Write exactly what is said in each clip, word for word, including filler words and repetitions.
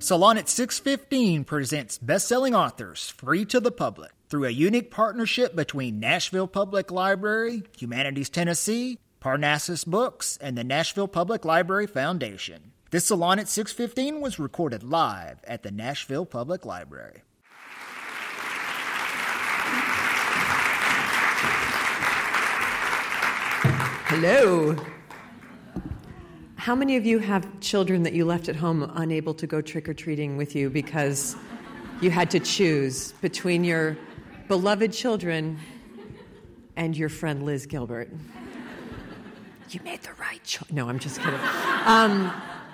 Salon six fifteen presents best-selling authors free to the public through a unique partnership between Nashville Public Library, Humanities Tennessee, Parnassus Books, and the Nashville Public Library Foundation. This Salon at six fifteen was recorded live at the Nashville Public Library. Hello. How many of you have children that you left at home unable to go trick-or-treating with you because you had to choose between your beloved children and your friend Liz Gilbert? You made the right choice. No, I'm just kidding. Um,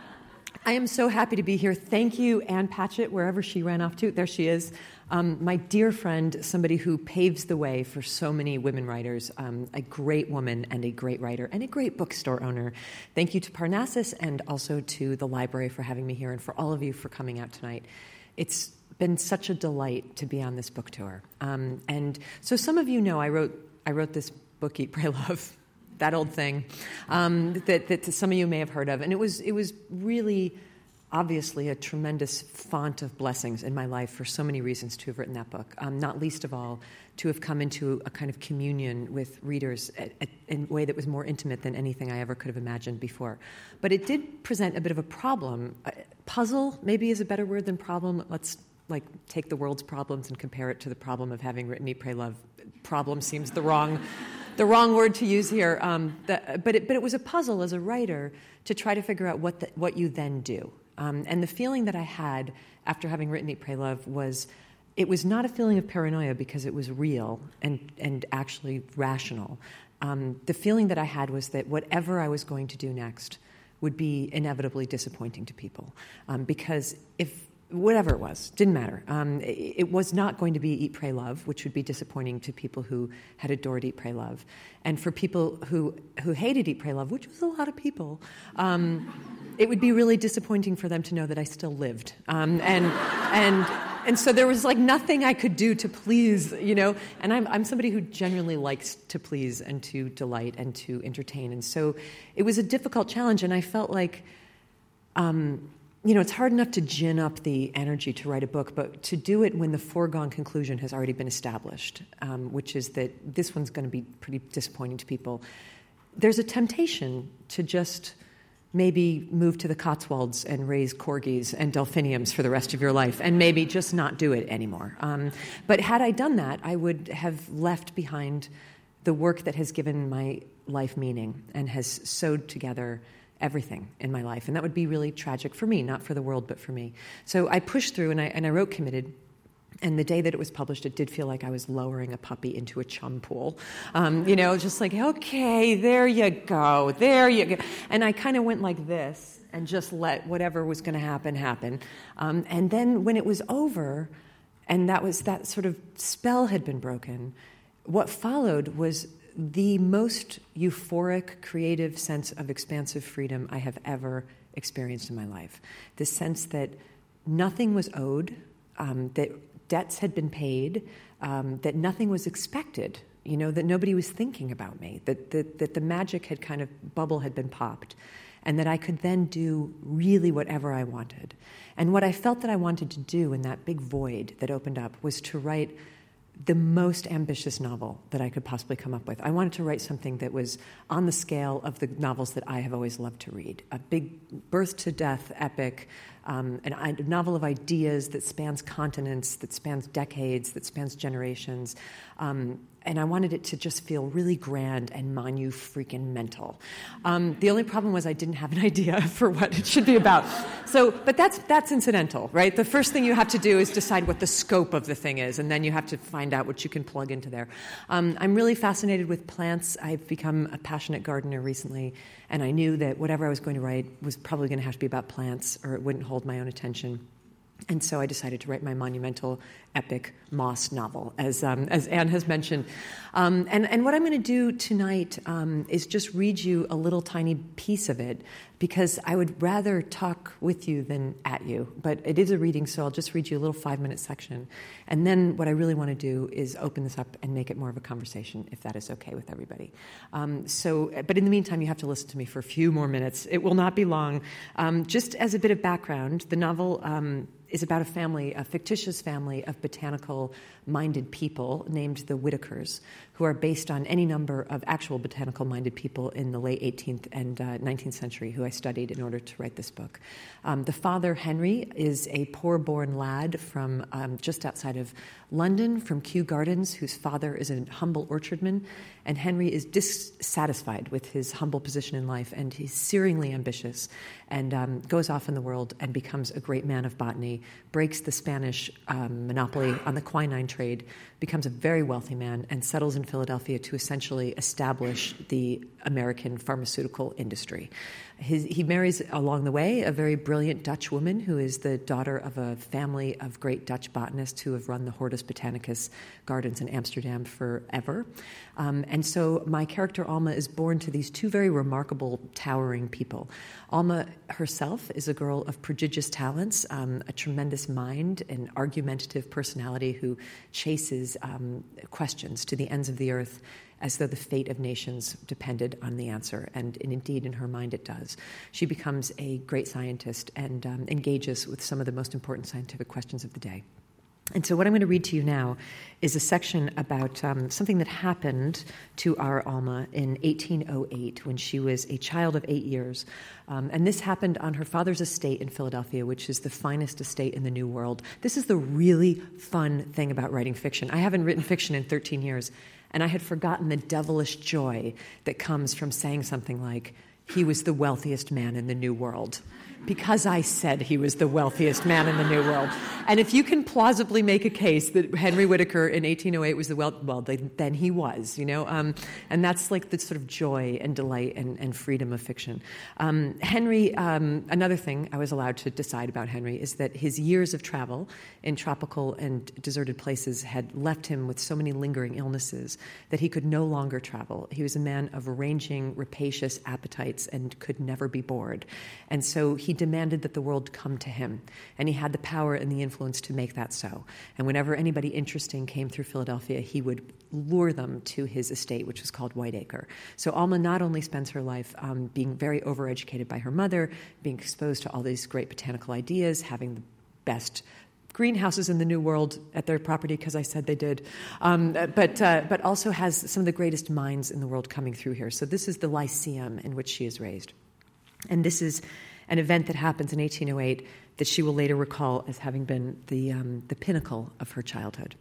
I am so happy to be here. Thank you, Ann Patchett, wherever she ran off to. There she is. Um, my dear friend, somebody who paves the way for so many women writers, um, a great woman and a great writer and a great bookstore owner. Thank you to Parnassus and also to the library for having me here and for all of you for coming out tonight. It's been such a delight to be on this book tour. Um, and so some of you know I wrote I wrote this book, Eat, Pray, Love, that old thing, um, that, that some of you may have heard of. And it was it was really, obviously, a tremendous font of blessings in my life for so many reasons to have written that book, um, not least of all to have come into a kind of communion with readers at, at, in a way that was more intimate than anything I ever could have imagined before. But it did present a bit of a problem. Uh, puzzle, maybe, is a better word than problem. Let's like take the world's problems and compare it to the problem of having written Eat, Pray, Love. Problem seems the wrong the wrong word to use here. Um, the, but, it, but it was a puzzle as a writer to try to figure out what the, what you then do. Um, and the feeling that I had after having written Eat, Pray, Love was, it was not a feeling of paranoia because it was real and, and actually rational. Um, the feeling that I had was that whatever I was going to do next would be inevitably disappointing to people. Um, because if whatever it was, didn't matter. Um, it, it was not going to be Eat, Pray, Love, which would be disappointing to people who had adored Eat, Pray, Love. And for people who, who hated Eat, Pray, Love, which was a lot of people, um, it would be really disappointing for them to know that I still lived. Um, and and and so there was like nothing I could do to please, you know. And I'm I'm somebody who genuinely likes to please and to delight and to entertain. And so it was a difficult challenge, and I felt like, um, you know, it's hard enough to gin up the energy to write a book, but to do it when the foregone conclusion has already been established, um, which is that this one's going to be pretty disappointing to people. There's a temptation to just maybe move to the Cotswolds and raise corgis and delphiniums for the rest of your life and maybe just not do it anymore. Um, but had I done that, I would have left behind the work that has given my life meaning and has sewed together everything in my life. And that would be really tragic for me, not for the world, but for me. So I pushed through and I, and I wrote Committed. And the day that it was published, it did feel like I was lowering a puppy into a chum pool. Um, you know, just like, okay, there you go, there you go. And I kind of went like this and just let whatever was going to happen, happen. Um, and then when it was over, and that was that sort of spell had been broken, what followed was the most euphoric, creative sense of expansive freedom I have ever experienced in my life. The sense that nothing was owed, um, that debts had been paid, um, that nothing was expected, you know, that nobody was thinking about me, that, that, that the magic had kind of, bubble had been popped, and that I could then do really whatever I wanted. And what I felt that I wanted to do in that big void that opened up was to write the most ambitious novel that I could possibly come up with. I wanted to write something that was on the scale of the novels that I have always loved to read. A big birth-to-death epic, um, an, a novel of ideas that spans continents, that spans decades, that spans generations. Um, and I wanted it to just feel really grand and monu-freaking-mental. Um, the only problem was I didn't have an idea for what it should be about. So, but that's that's incidental, right? The first thing you have to do is decide what the scope of the thing is, and then you have to find out what you can plug into there. Um, I'm really fascinated with plants. I've become a passionate gardener recently, and I knew that whatever I was going to write was probably going to have to be about plants, or it wouldn't hold my own attention. And so I decided to write my monumental, epic Moss novel, as um, as Anne has mentioned. Um, and, and what I'm going to do tonight um, is just read you a little tiny piece of it, because I would rather talk with you than at you. But it is a reading, so I'll just read you a little five-minute section. And then what I really want to do is open this up and make it more of a conversation, if that is okay with everybody. Um, so, but in the meantime, you have to listen to me for a few more minutes. It will not be long. Um, just as a bit of background, the novel Um, is about a family, a fictitious family of botanical-minded people named the Whitakers, who are based on any number of actual botanical-minded people in the late eighteenth and uh, nineteenth century who I studied in order to write this book. Um, the father, Henry, is a poor-born lad from um, just outside of London, from Kew Gardens, whose father is a humble orchardman, and Henry is dissatisfied with his humble position in life, and he's searingly ambitious, and um, goes off in the world and becomes a great man of botany, breaks the Spanish um, monopoly on the quinine trade, becomes a very wealthy man, and settles in Philadelphia to essentially establish the American pharmaceutical industry. His, he marries along the way a very brilliant Dutch woman who is the daughter of a family of great Dutch botanists who have run the Hortus Botanicus gardens in Amsterdam forever. Um, and so my character Alma is born to these two very remarkable, towering people. Alma herself is a girl of prodigious talents, um, a tremendous mind, an argumentative personality who chases um, questions to the ends of the earth, as though the fate of nations depended on the answer, and, and indeed in her mind it does. She becomes a great scientist and um, engages with some of the most important scientific questions of the day. And so what I'm going to read to you now is a section about um, something that happened to our Alma in eighteen oh eight when she was a child of eight years. Um, and this happened on her father's estate in Philadelphia, which is the finest estate in the New World. This is the really fun thing about writing fiction. I haven't written fiction in thirteen years, and I had forgotten the devilish joy that comes from saying something like, he was the wealthiest man in the New World. Because I said he was the wealthiest man in the New World. And if you can plausibly make a case that Henry Whitaker in eighteen oh eight was the wealth, well, then he was, you know. Um, and that's like the sort of joy and delight and, and freedom of fiction. Um, Henry, um, another thing I was allowed to decide about Henry is that his years of travel in tropical and deserted places had left him with so many lingering illnesses that he could no longer travel. He was a man of ranging, rapacious appetites and could never be bored. And so he demanded that the world come to him, and he had the power and the influence to make that so. And whenever anybody interesting came through Philadelphia, he would lure them to his estate, which was called Whiteacre. So Alma not only spends her life um, being very overeducated by her mother, being exposed to all these great botanical ideas, having the best greenhouses in the New World at their property, because I said they did, um, but uh, but also has some of the greatest minds in the world coming through here. So this is the Lyceum in which she is raised. And this is an event that happens in eighteen oh eight that she will later recall as having been the, um, the pinnacle of her childhood.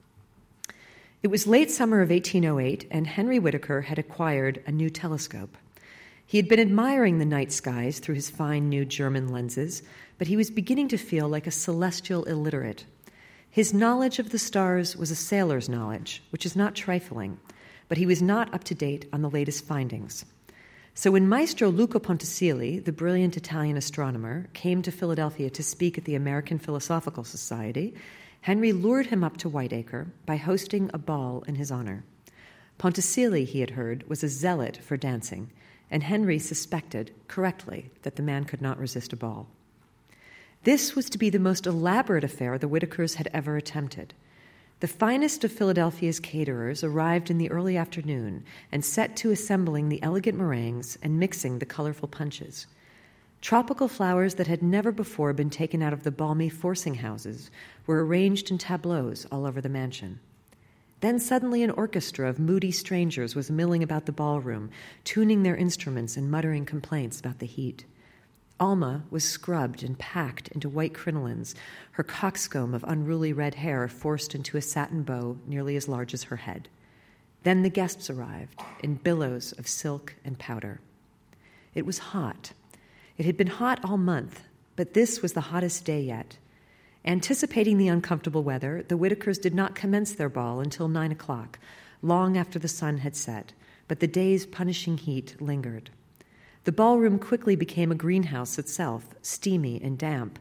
It was late summer of eighteen oh eight, and Henry Whitaker had acquired a new telescope. He had been admiring the night skies through his fine new German lenses, but he was beginning to feel like a celestial illiterate. His knowledge of the stars was a sailor's knowledge, which is not trifling, but he was not up to date on the latest findings. So when Maestro Luca Ponticelli, the brilliant Italian astronomer, came to Philadelphia to speak at the American Philosophical Society, Henry lured him up to Whiteacre by hosting a ball in his honor. Ponticelli, he had heard, was a zealot for dancing, and Henry suspected, correctly, that the man could not resist a ball. This was to be the most elaborate affair the Whitakers had ever attempted. The finest of Philadelphia's caterers arrived in the early afternoon and set to assembling the elegant meringues and mixing the colorful punches. Tropical flowers that had never before been taken out of the balmy forcing houses were arranged in tableaus all over the mansion. Then suddenly an orchestra of moody strangers was milling about the ballroom, tuning their instruments and muttering complaints about the heat. Alma was scrubbed and packed into white crinolines, her coxcomb of unruly red hair forced into a satin bow nearly as large as her head. Then the guests arrived, in billows of silk and powder. It was hot. It had been hot all month, but this was the hottest day yet. Anticipating the uncomfortable weather, the Whitakers did not commence their ball until nine o'clock, long after the sun had set, but the day's punishing heat lingered. The ballroom quickly became a greenhouse itself, steamy and damp,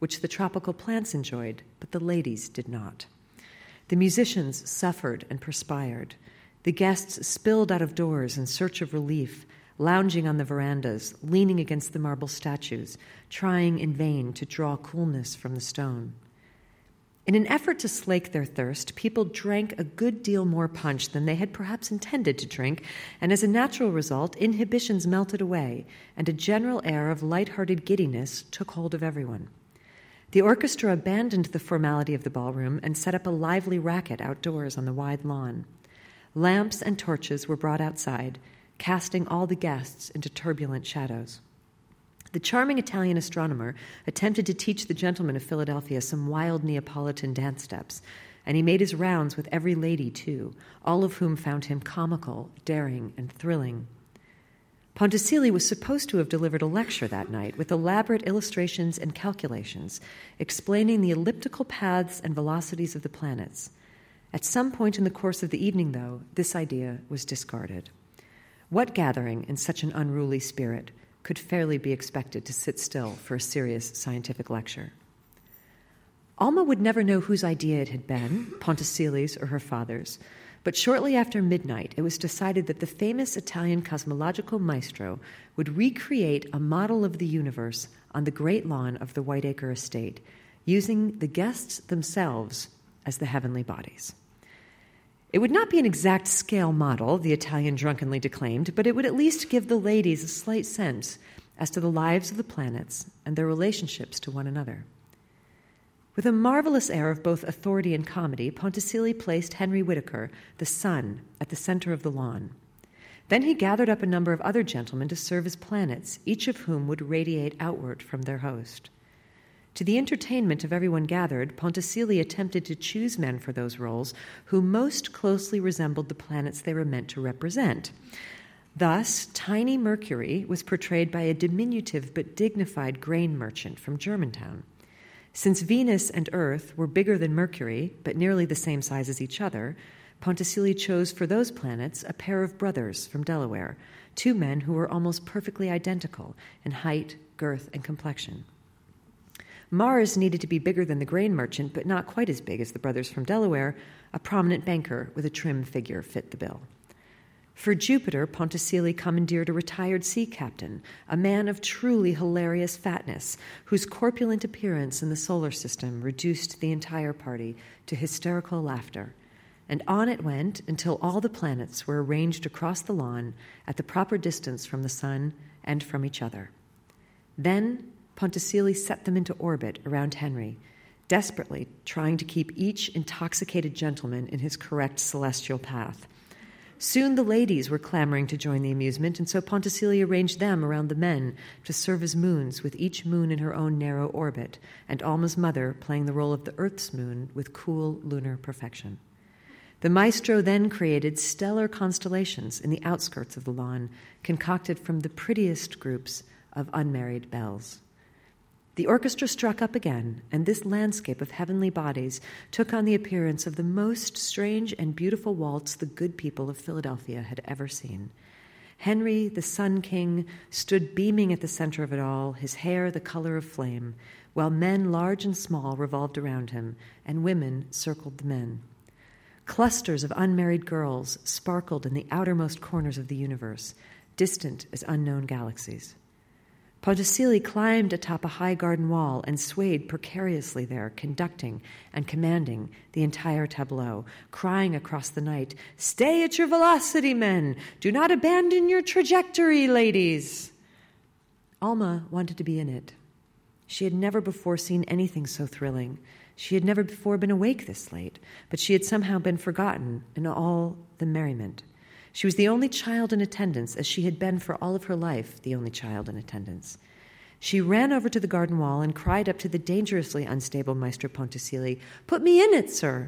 which the tropical plants enjoyed, but the ladies did not. The musicians suffered and perspired. The guests spilled out of doors in search of relief, lounging on the verandas, leaning against the marble statues, trying in vain to draw coolness from the stone. In an effort to slake their thirst, people drank a good deal more punch than they had perhaps intended to drink, and as a natural result, inhibitions melted away, and a general air of light-hearted giddiness took hold of everyone. The orchestra abandoned the formality of the ballroom and set up a lively racket outdoors on the wide lawn. Lamps and torches were brought outside, casting all the guests into turbulent shadows. The charming Italian astronomer attempted to teach the gentlemen of Philadelphia some wild Neapolitan dance steps, and he made his rounds with every lady, too, all of whom found him comical, daring, and thrilling. Ponticelli was supposed to have delivered a lecture that night with elaborate illustrations and calculations, explaining the elliptical paths and velocities of the planets. At some point in the course of the evening, though, this idea was discarded. What gathering in such an unruly spirit could fairly be expected to sit still for a serious scientific lecture? Alma would never know whose idea it had been, Ponticelli's or her father's, but shortly after midnight it was decided that the famous Italian cosmological maestro would recreate a model of the universe on the great lawn of the Whiteacre estate, using the guests themselves as the heavenly bodies. It would not be an exact scale model, the Italian drunkenly declaimed, but it would at least give the ladies a slight sense as to the lives of the planets and their relationships to one another. With a marvelous air of both authority and comedy, Ponticelli placed Henry Whitaker, the sun, at the center of the lawn. Then he gathered up a number of other gentlemen to serve as planets, each of whom would radiate outward from their host. To the entertainment of everyone gathered, Ponticelli attempted to choose men for those roles who most closely resembled the planets they were meant to represent. Thus, tiny Mercury was portrayed by a diminutive but dignified grain merchant from Germantown. Since Venus and Earth were bigger than Mercury, but nearly the same size as each other, Ponticelli chose for those planets a pair of brothers from Delaware, two men who were almost perfectly identical in height, girth, and complexion. Mars needed to be bigger than the grain merchant, but not quite as big as the brothers from Delaware. A prominent banker with a trim figure fit the bill. For Jupiter, Ponticelli commandeered a retired sea captain, a man of truly hilarious fatness, whose corpulent appearance in the solar system reduced the entire party to hysterical laughter. And on it went until all the planets were arranged across the lawn at the proper distance from the sun and from each other. Then Ponticelli set them into orbit around Henry, desperately trying to keep each intoxicated gentleman in his correct celestial path. Soon the ladies were clamoring to join the amusement, and so Ponticelli arranged them around the men to serve as moons, with each moon in her own narrow orbit, and Alma's mother playing the role of the Earth's moon with cool lunar perfection. The maestro then created stellar constellations in the outskirts of the lawn, concocted from the prettiest groups of unmarried belles. The orchestra struck up again, and this landscape of heavenly bodies took on the appearance of the most strange and beautiful waltz the good people of Philadelphia had ever seen. Henry, the Sun King, stood beaming at the center of it all, his hair the color of flame, while men large and small revolved around him, and women circled the men. Clusters of unmarried girls sparkled in the outermost corners of the universe, distant as unknown galaxies. Ponticelli climbed atop a high garden wall and swayed precariously there, conducting and commanding the entire tableau, crying across the night, "Stay at your velocity, men! Do not abandon your trajectory, ladies!" Alma wanted to be in it. She had never before seen anything so thrilling. She had never before been awake this late, but she had somehow been forgotten in all the merriment. She was the only child in attendance, as she had been for all of her life the only child in attendance. She ran over to the garden wall and cried up to the dangerously unstable Maestro Ponticelli, "Put me in it, sir!"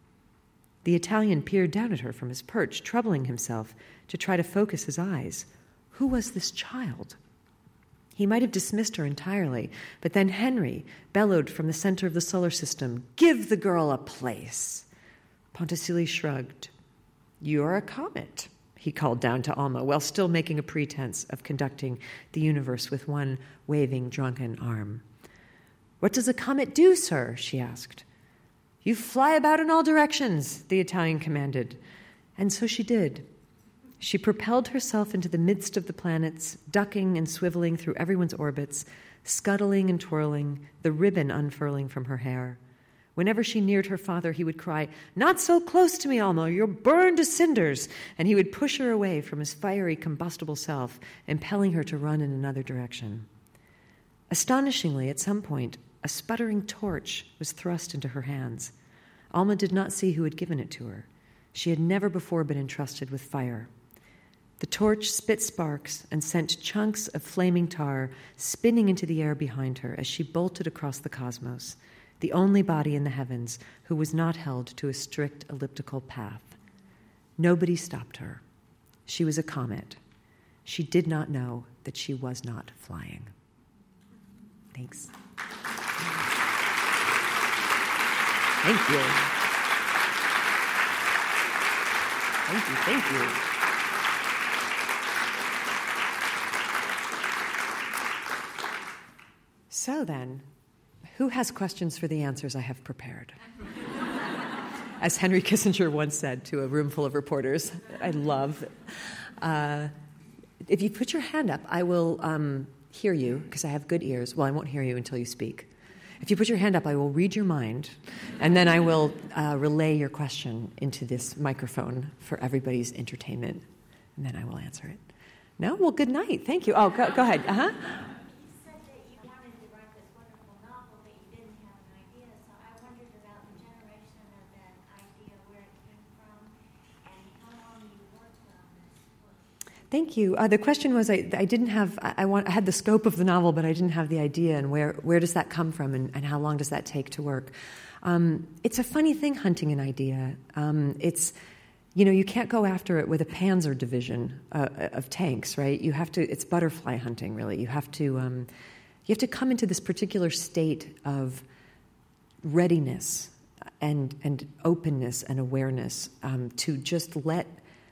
The Italian peered down at her from his perch, troubling himself to try to focus his eyes. Who was this child? He might have dismissed her entirely, but then Henry bellowed from the center of the solar system, "Give the girl a place!" Ponticelli shrugged. "You're a comet," he called down to Alma, while still making a pretense of conducting the universe with one waving drunken arm. "What does a comet do, sir?" she asked. "You fly about in all directions," the Italian commanded. And so she did. She propelled herself into the midst of the planets, ducking and swiveling through everyone's orbits, scuttling and twirling, the ribbon unfurling from her hair. Whenever she neared her father, he would cry, "Not so close to me, Alma, you'll burn to cinders," and he would push her away from his fiery, combustible self, impelling her to run in another direction. Astonishingly, at some point, a sputtering torch was thrust into her hands. Alma did not see who had given it to her. She had never before been entrusted with fire. The torch spit sparks and sent chunks of flaming tar spinning into the air behind her as she bolted across the cosmos, the only body in the heavens who was not held to a strict elliptical path. Nobody stopped her. She was a comet. She did not know that she was not flying. Thanks. Thank you. Thank you, thank you. So then, who has questions for the answers I have prepared? As Henry Kissinger once said to a room full of reporters, I love. Uh, if you put your hand up, I will um, hear you, because I have good ears. Well, I won't hear you until you speak. If you put your hand up, I will read your mind, and then I will uh, relay your question into this microphone for everybody's entertainment, and then I will answer it. No? Well, good night. Thank you. Oh, go, go ahead. Uh-huh. Thank you. Uh, the question was, I, I didn't have, I, I, want, I had the scope of the novel, but I didn't have the idea, and where, where does that come from, and, and how long does that take to work? Um, it's a funny thing, hunting an idea. Um, it's, you know, you can't go after it with a Panzer division uh, of tanks, right? You have to, it's butterfly hunting, really. You have to, um, you have to come into this particular state of readiness and, and openness and awareness um, to just let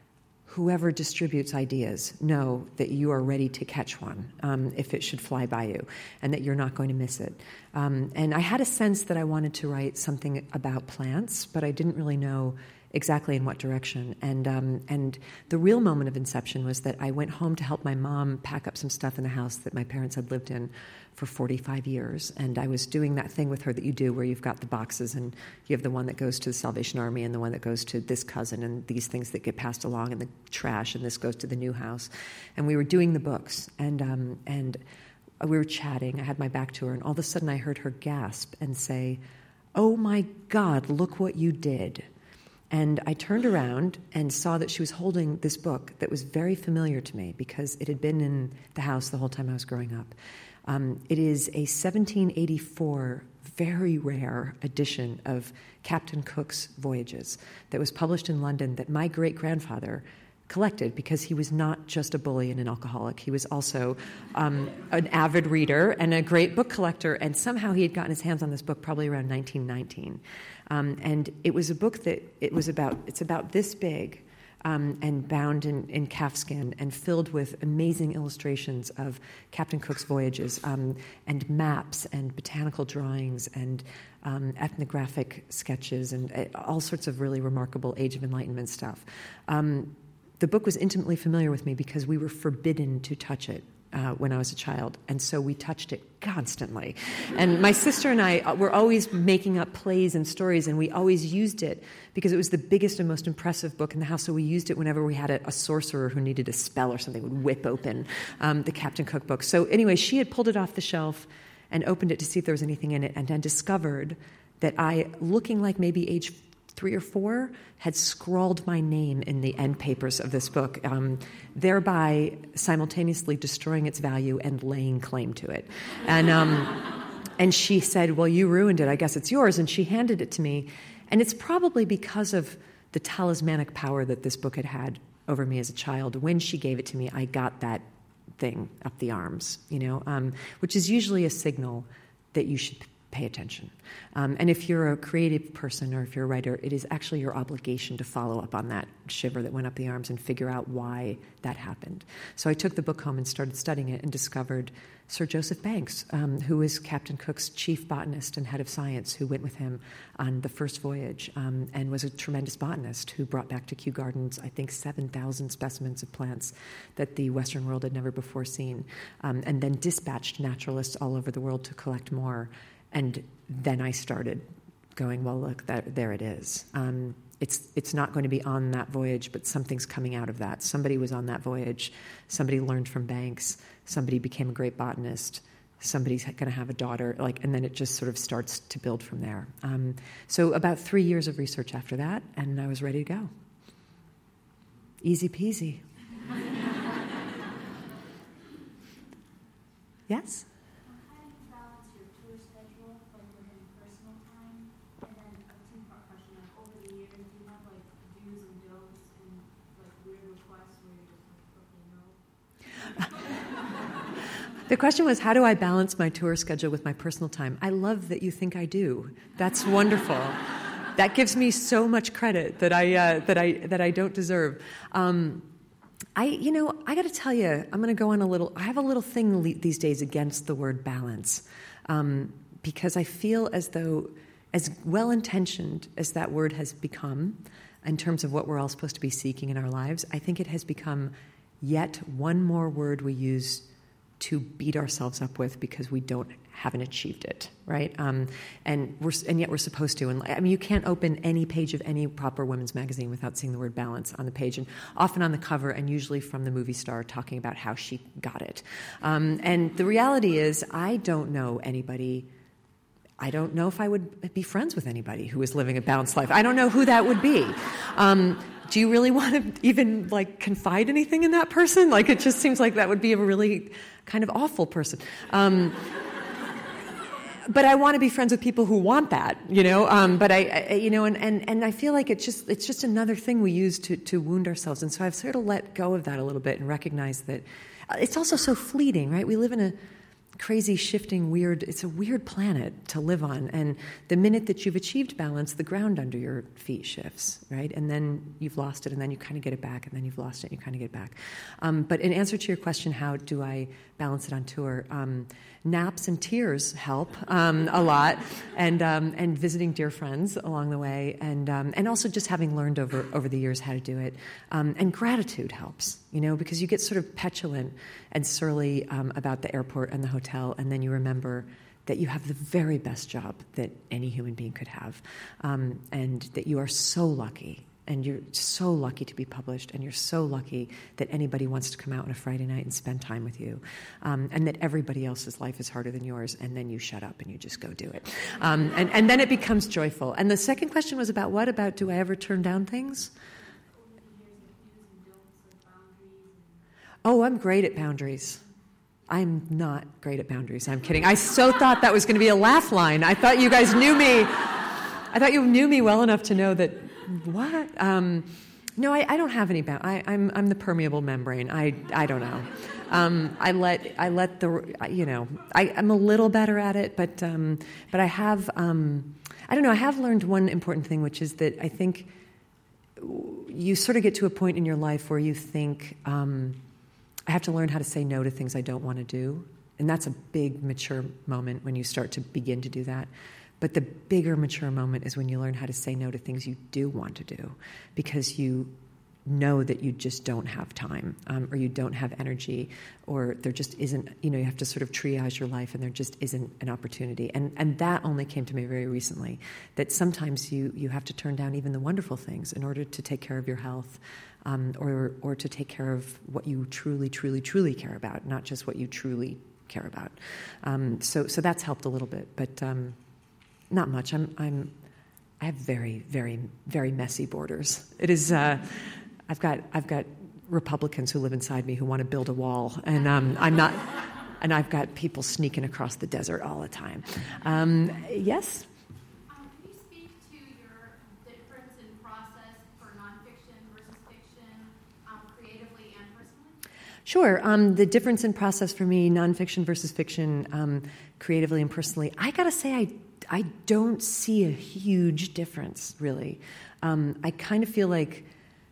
whoever distributes ideas know that you are ready to catch one um, if it should fly by you, and that you're not going to miss it. Um, and I had a sense that I wanted to write something about plants, but I didn't really know exactly in what direction. And um, and the real moment of inception was that I went home to help my mom pack up some stuff in the house that my parents had lived in for forty-five years. And I was doing that thing with her that you do where you've got the boxes, and you have the one that goes to the Salvation Army and the one that goes to this cousin, and these things that get passed along in the trash, and this goes to the new house. And we were doing the books, and um, and we were chatting. I had my back to her, and all of a sudden I heard her gasp and say, "Oh my God, look what you did." And I turned around and saw that she was holding this book that was very familiar to me because it had been in the house the whole time I was growing up. Um, it is a seventeen eighty-four very rare edition of Captain Cook's Voyages that was published in London that my great-grandfather collected because he was not just a bully and an alcoholic. He was also um, an avid reader and a great book collector, and somehow he had gotten his hands on this book probably around nineteen nineteen. Um, and it was a book that it was about, it's about this big um, and bound in, in calfskin and filled with amazing illustrations of Captain Cook's voyages um, and maps and botanical drawings and um, ethnographic sketches and uh, all sorts of really remarkable Age of Enlightenment stuff. Um, the book was intimately familiar with me because we were forbidden to touch it Uh, when I was a child, and so we touched it constantly. And my sister and I were always making up plays and stories, and we always used it because it was the biggest and most impressive book in the house, so we used it whenever we had a, a sorcerer who needed a spell or something, would whip open um, the Captain Cook book. So anyway, she had pulled it off the shelf and opened it to see if there was anything in it, and then discovered that I, looking like maybe age three or four, had scrawled my name in the end papers of this book, um, thereby simultaneously destroying its value and laying claim to it. And um, and she said, "Well, you ruined it. I guess it's yours." And she handed it to me. And it's probably because of the talismanic power that this book had had over me as a child. When she gave it to me, I got that thing up the arms, you know, um, which is usually a signal that you should pay attention. Um, and if you're a creative person or if you're a writer, it is actually your obligation to follow up on that shiver that went up the arms and figure out why that happened. So I took the book home and started studying it and discovered Sir Joseph Banks, um, who is Captain Cook's chief botanist and head of science, who went with him on the first voyage um, and was a tremendous botanist who brought back to Kew Gardens, I think, seven thousand specimens of plants that the Western world had never before seen, um, and then dispatched naturalists all over the world to collect more. And then I started going, well, look, that, there it is. Um, it's it's not going to be on that voyage, but something's coming out of that. Somebody was on that voyage. Somebody learned from Banks. Somebody became a great botanist. Somebody's going to have a daughter. Like, and then it just sort of starts to build from there. Um, so about three years of research after that, and I was ready to go. Easy peasy. Yes? The question was, how do I balance my tour schedule with my personal time? I love that you think I do. That's wonderful. That gives me so much credit that I uh, that I that I don't deserve. Um, I, you know, I got to tell you, I'm going to go on a little. I have a little thing le- these days against the word balance, um, because I feel as though, as well-intentioned as that word has become, in terms of what we're all supposed to be seeking in our lives, I think it has become yet one more word we use to beat ourselves up with because we don't haven't achieved it, right? Um, and we're and yet we're supposed to. And I mean, you can't open any page of any proper women's magazine without seeing the word balance on the page, and often on the cover, and usually from the movie star talking about how she got it. Um, and the reality is, I don't know anybody. I don't know if I would be friends with anybody who is living a balanced life. I don't know who that would be. Um, do you really want to even like confide anything in that person? Like, it just seems like that would be a really kind of awful person. Um, but I want to be friends with people who want that, you know. Um, but I, I, you know, and, and, and I feel like it's just it's just another thing we use to to wound ourselves. And so I've sort of let go of that a little bit and recognized that it's also so fleeting, right? We live in a crazy, shifting, weird, it's a weird planet to live on. And the minute that you've achieved balance, the ground under your feet shifts, right? And then you've lost it, and then you kind of get it back, and then you've lost it, and you kind of get it back. Um, but in answer to your question, how do I balance it on tour? Um, naps and tears help um, a lot, and um, and visiting dear friends along the way, and um, and also just having learned over, over the years how to do it. Um, and gratitude helps, you know, because you get sort of petulant and surly um, about the airport and the hotel, and then you remember that you have the very best job that any human being could have, um, and that you are so lucky, and you're so lucky to be published, and you're so lucky that anybody wants to come out on a Friday night and spend time with you, um, and that everybody else's life is harder than yours, and then you shut up and you just go do it. Um, and, and then it becomes joyful. And the second question was about what? About do I ever turn down things? Oh, I'm great at boundaries. I'm not great at boundaries. I'm kidding. I so thought that was going to be a laugh line. I thought you guys knew me. I thought you knew me well enough to know that, what? Um, no, I, I don't have any boundaries. I'm, I'm the permeable membrane. I, I don't know. Um, I let I let the, you know, I, I'm a little better at it, but um, but I have, um, I don't know, I have learned one important thing, which is that I think you sort of get to a point in your life where you think, um, I have to learn how to say no to things I don't want to do. And that's a big, mature moment when you start to begin to do that. But the bigger, mature moment is when you learn how to say no to things you do want to do because you know that you just don't have time, um, or you don't have energy, or there just isn't, you know, you have to sort of triage your life and there just isn't an opportunity. And and that only came to me very recently, that sometimes you, you have to turn down even the wonderful things in order to take care of your health, um, or or to take care of what you truly, truly, truly care about, not just what you truly care about. Um, so so that's helped a little bit, but um, not much. I'm I'm I have very, very, very messy borders. It is. Uh, I've got I've got Republicans who live inside me who want to build a wall, and um, I'm not. And I've got people sneaking across the desert all the time. Um, yes. Um, can you speak to your difference in process for nonfiction versus fiction, um, creatively and personally? Sure. Um, the difference in process for me, nonfiction versus fiction, um, creatively and personally, I gotta say I, I don't see a huge difference, really. Um, I kind of feel like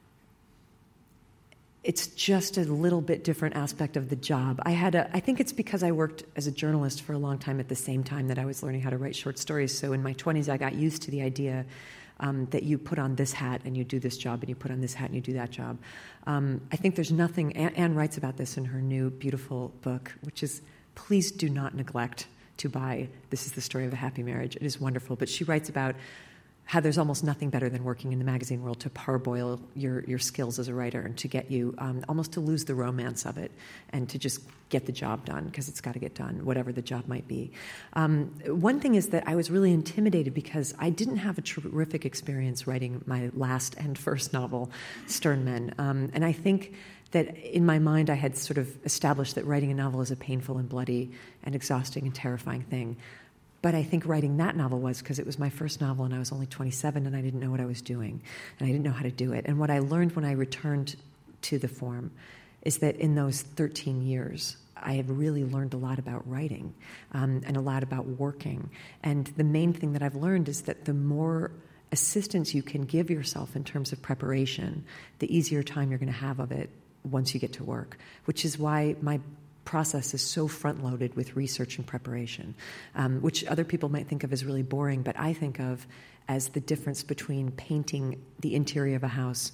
it's just a little bit different aspect of the job. I had a, I think it's because I worked as a journalist for a long time at the same time that I was learning how to write short stories. So in my twenties, I got used to the idea um, that you put on this hat and you do this job, and you put on this hat and you do that job. Um, I think there's nothing, Anne, Anne writes about this in her new beautiful book, which is, please do not neglect to buy This Is the Story of a Happy Marriage. It is wonderful. But she writes about how there's almost nothing better than working in the magazine world to parboil your, your skills as a writer and to get you um, almost to lose the romance of it and to just get the job done, because it's got to get done, whatever the job might be. Um, one thing is that I was really intimidated because I didn't have a terrific experience writing my last and first novel, Stern Men. Um, and I think that in my mind I had sort of established that writing a novel is a painful and bloody and exhausting and terrifying thing. But I think writing that novel was because it was my first novel and I was only twenty-seven and I didn't know what I was doing and I didn't know how to do it. And what I learned when I returned to the form is that in those thirteen years, I have really learned a lot about writing um, and a lot about working. And the main thing that I've learned is that the more assistance you can give yourself in terms of preparation, the easier time you're going to have of it once you get to work, which is why my process is so front-loaded with research and preparation, um, which other people might think of as really boring, but I think of as the difference between painting the interior of a house,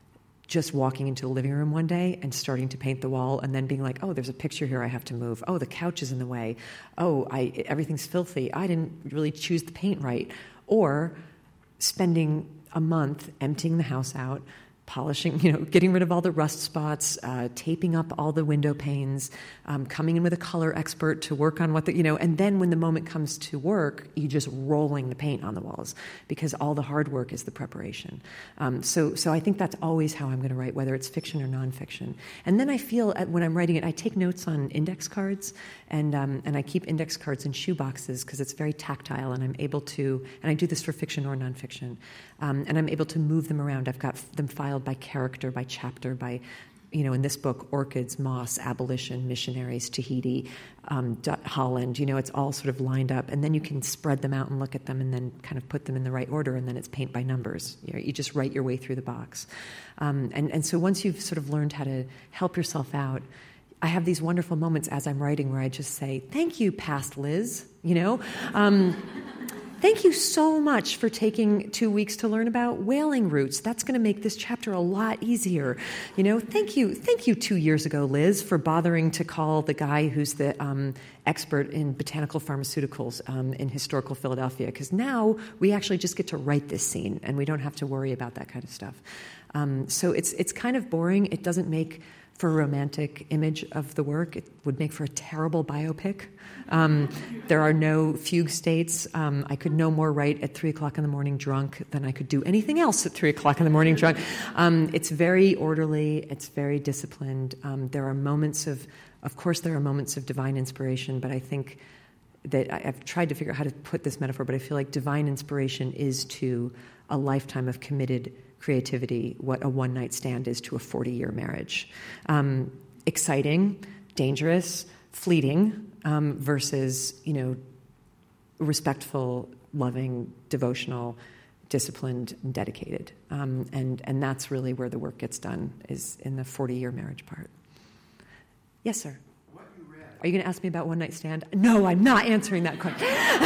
just walking into the living room one day and starting to paint the wall and then being like, oh, there's a picture here I have to move. Oh, the couch is in the way. Oh, I, everything's filthy. I didn't really choose the paint right. Or spending a month emptying the house out, polishing, you know, getting rid of all the rust spots, uh, taping up all the window panes, um, coming in with a color expert to work on what the, you know, and then when the moment comes to work, you just rolling the paint on the walls because all the hard work is the preparation. Um, so, so I think that's always how I'm going to write, whether it's fiction or nonfiction. And then I feel at, when I'm writing it, I take notes on index cards, and um, and I keep index cards in shoe boxes because it's very tactile, and I'm able to, and I do this for fiction or nonfiction, um, and I'm able to move them around. I've got them filed by character, by chapter, by, you know, in this book, orchids, moss, abolition, missionaries, Tahiti, um, Holland, you know, it's all sort of lined up. And then you can spread them out and look at them and then kind of put them in the right order, and then it's paint by numbers. You know, you just write your way through the box. Um, and, and so once you've sort of learned how to help yourself out, I have these wonderful moments as I'm writing where I just say, thank you, past Liz, you know. Um, Thank you so much for taking two weeks to learn about whaling roots. That's going to make this chapter a lot easier. You know, thank you, thank you two years ago, Liz, for bothering to call the guy who's the um, expert in botanical pharmaceuticals um, in historical Philadelphia, because now we actually just get to write this scene and we don't have to worry about that kind of stuff. Um, so it's it's kind of boring. It doesn't make for a romantic image of the work. It would make for a terrible biopic. Um, there are no fugue states. Um, I could no more write at three o'clock in the morning drunk than I could do anything else at three o'clock in the morning drunk. Um, it's very orderly. It's very disciplined. Um, there are moments of, of course, there are moments of divine inspiration, but I think that I, I've tried to figure out how to put this metaphor, but I feel like divine inspiration is to a lifetime of committed creativity what a one-night stand is to a forty-year marriage. Um, exciting, dangerous, fleeting, um, versus, you know, respectful, loving, devotional, disciplined, and dedicated. Um, and, and that's really where the work gets done, is in the forty-year marriage part. Yes, sir? What you read. Are you going to ask me about one-night stand? No, I'm not answering that question.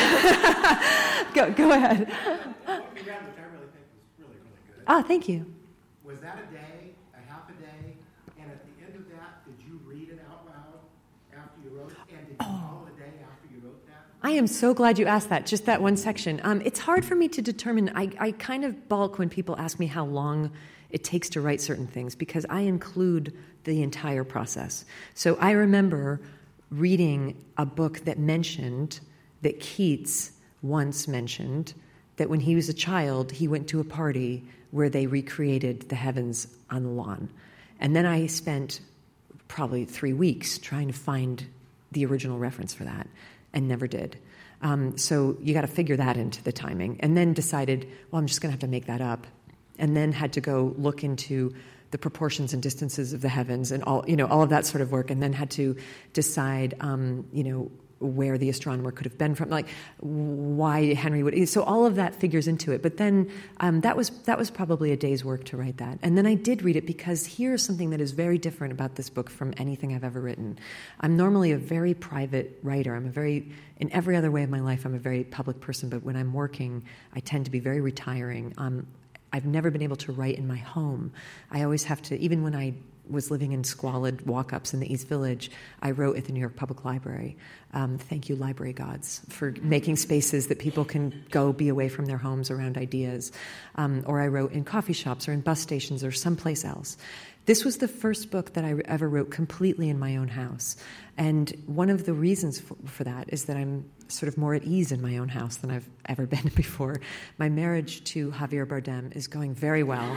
go, go ahead. What you read, which I really think was really, really good. Ah, thank you. Was that a day, a half a day, and at the end of that, did you read it out loud after you wrote it? And did you call it a day after you wrote that? I am so glad you asked that, just that one section. Um, it's hard for me to determine. I, I kind of balk when people ask me how long it takes to write certain things, because I include the entire process. So I remember reading a book that mentioned, that Keats once mentioned, that when he was a child, he went to a party where they recreated the heavens on the lawn. And then I spent probably three weeks trying to find the original reference for that, and never did. Um, so you got to figure that into the timing. And then decided, well, I'm just going to have to make that up. And then had to go look into the proportions and distances of the heavens and all, you know, all of that sort of work, and then had to decide, um, you know, where the astronomer could have been from, like why Henry would. So all of that figures into it. But then um, that was that was probably a day's work to write that. And then I did read it because here's something that is very different about this book from anything I've ever written. I'm normally a very private writer. I'm a very, in every other way of my life, I'm a very public person. But when I'm working, I tend to be very retiring. Um, I've never been able to write in my home. I always have to, even when I was living in squalid walk-ups in the East Village, I wrote at the New York Public Library. Um, thank you, library gods, for making spaces that people can go be away from their homes around ideas. Um, or I wrote in coffee shops or in bus stations or someplace else. This was the first book that I ever wrote completely in my own house. And one of the reasons for, for that is that I'm sort of more at ease in my own house than I've ever been before. My marriage to Javier Bardem is going very well.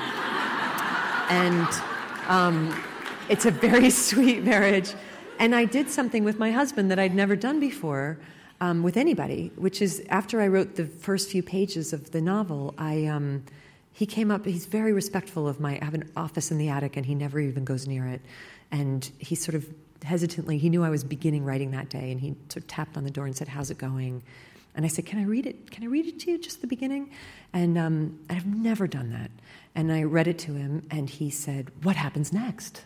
and... Um, it's a very sweet marriage. And I did something with my husband that I'd never done before um, with anybody, which is after I wrote the first few pages of the novel, I um, he came up, he's very respectful of my, I have an office in the attic and he never even goes near it. And he sort of hesitantly, he knew I was beginning writing that day, and he sort of tapped on the door and said, "How's it going?" And I said, can I read it? Can I read it to you, just the beginning? And um, I've never done that. And I read it to him, and he said, what happens next?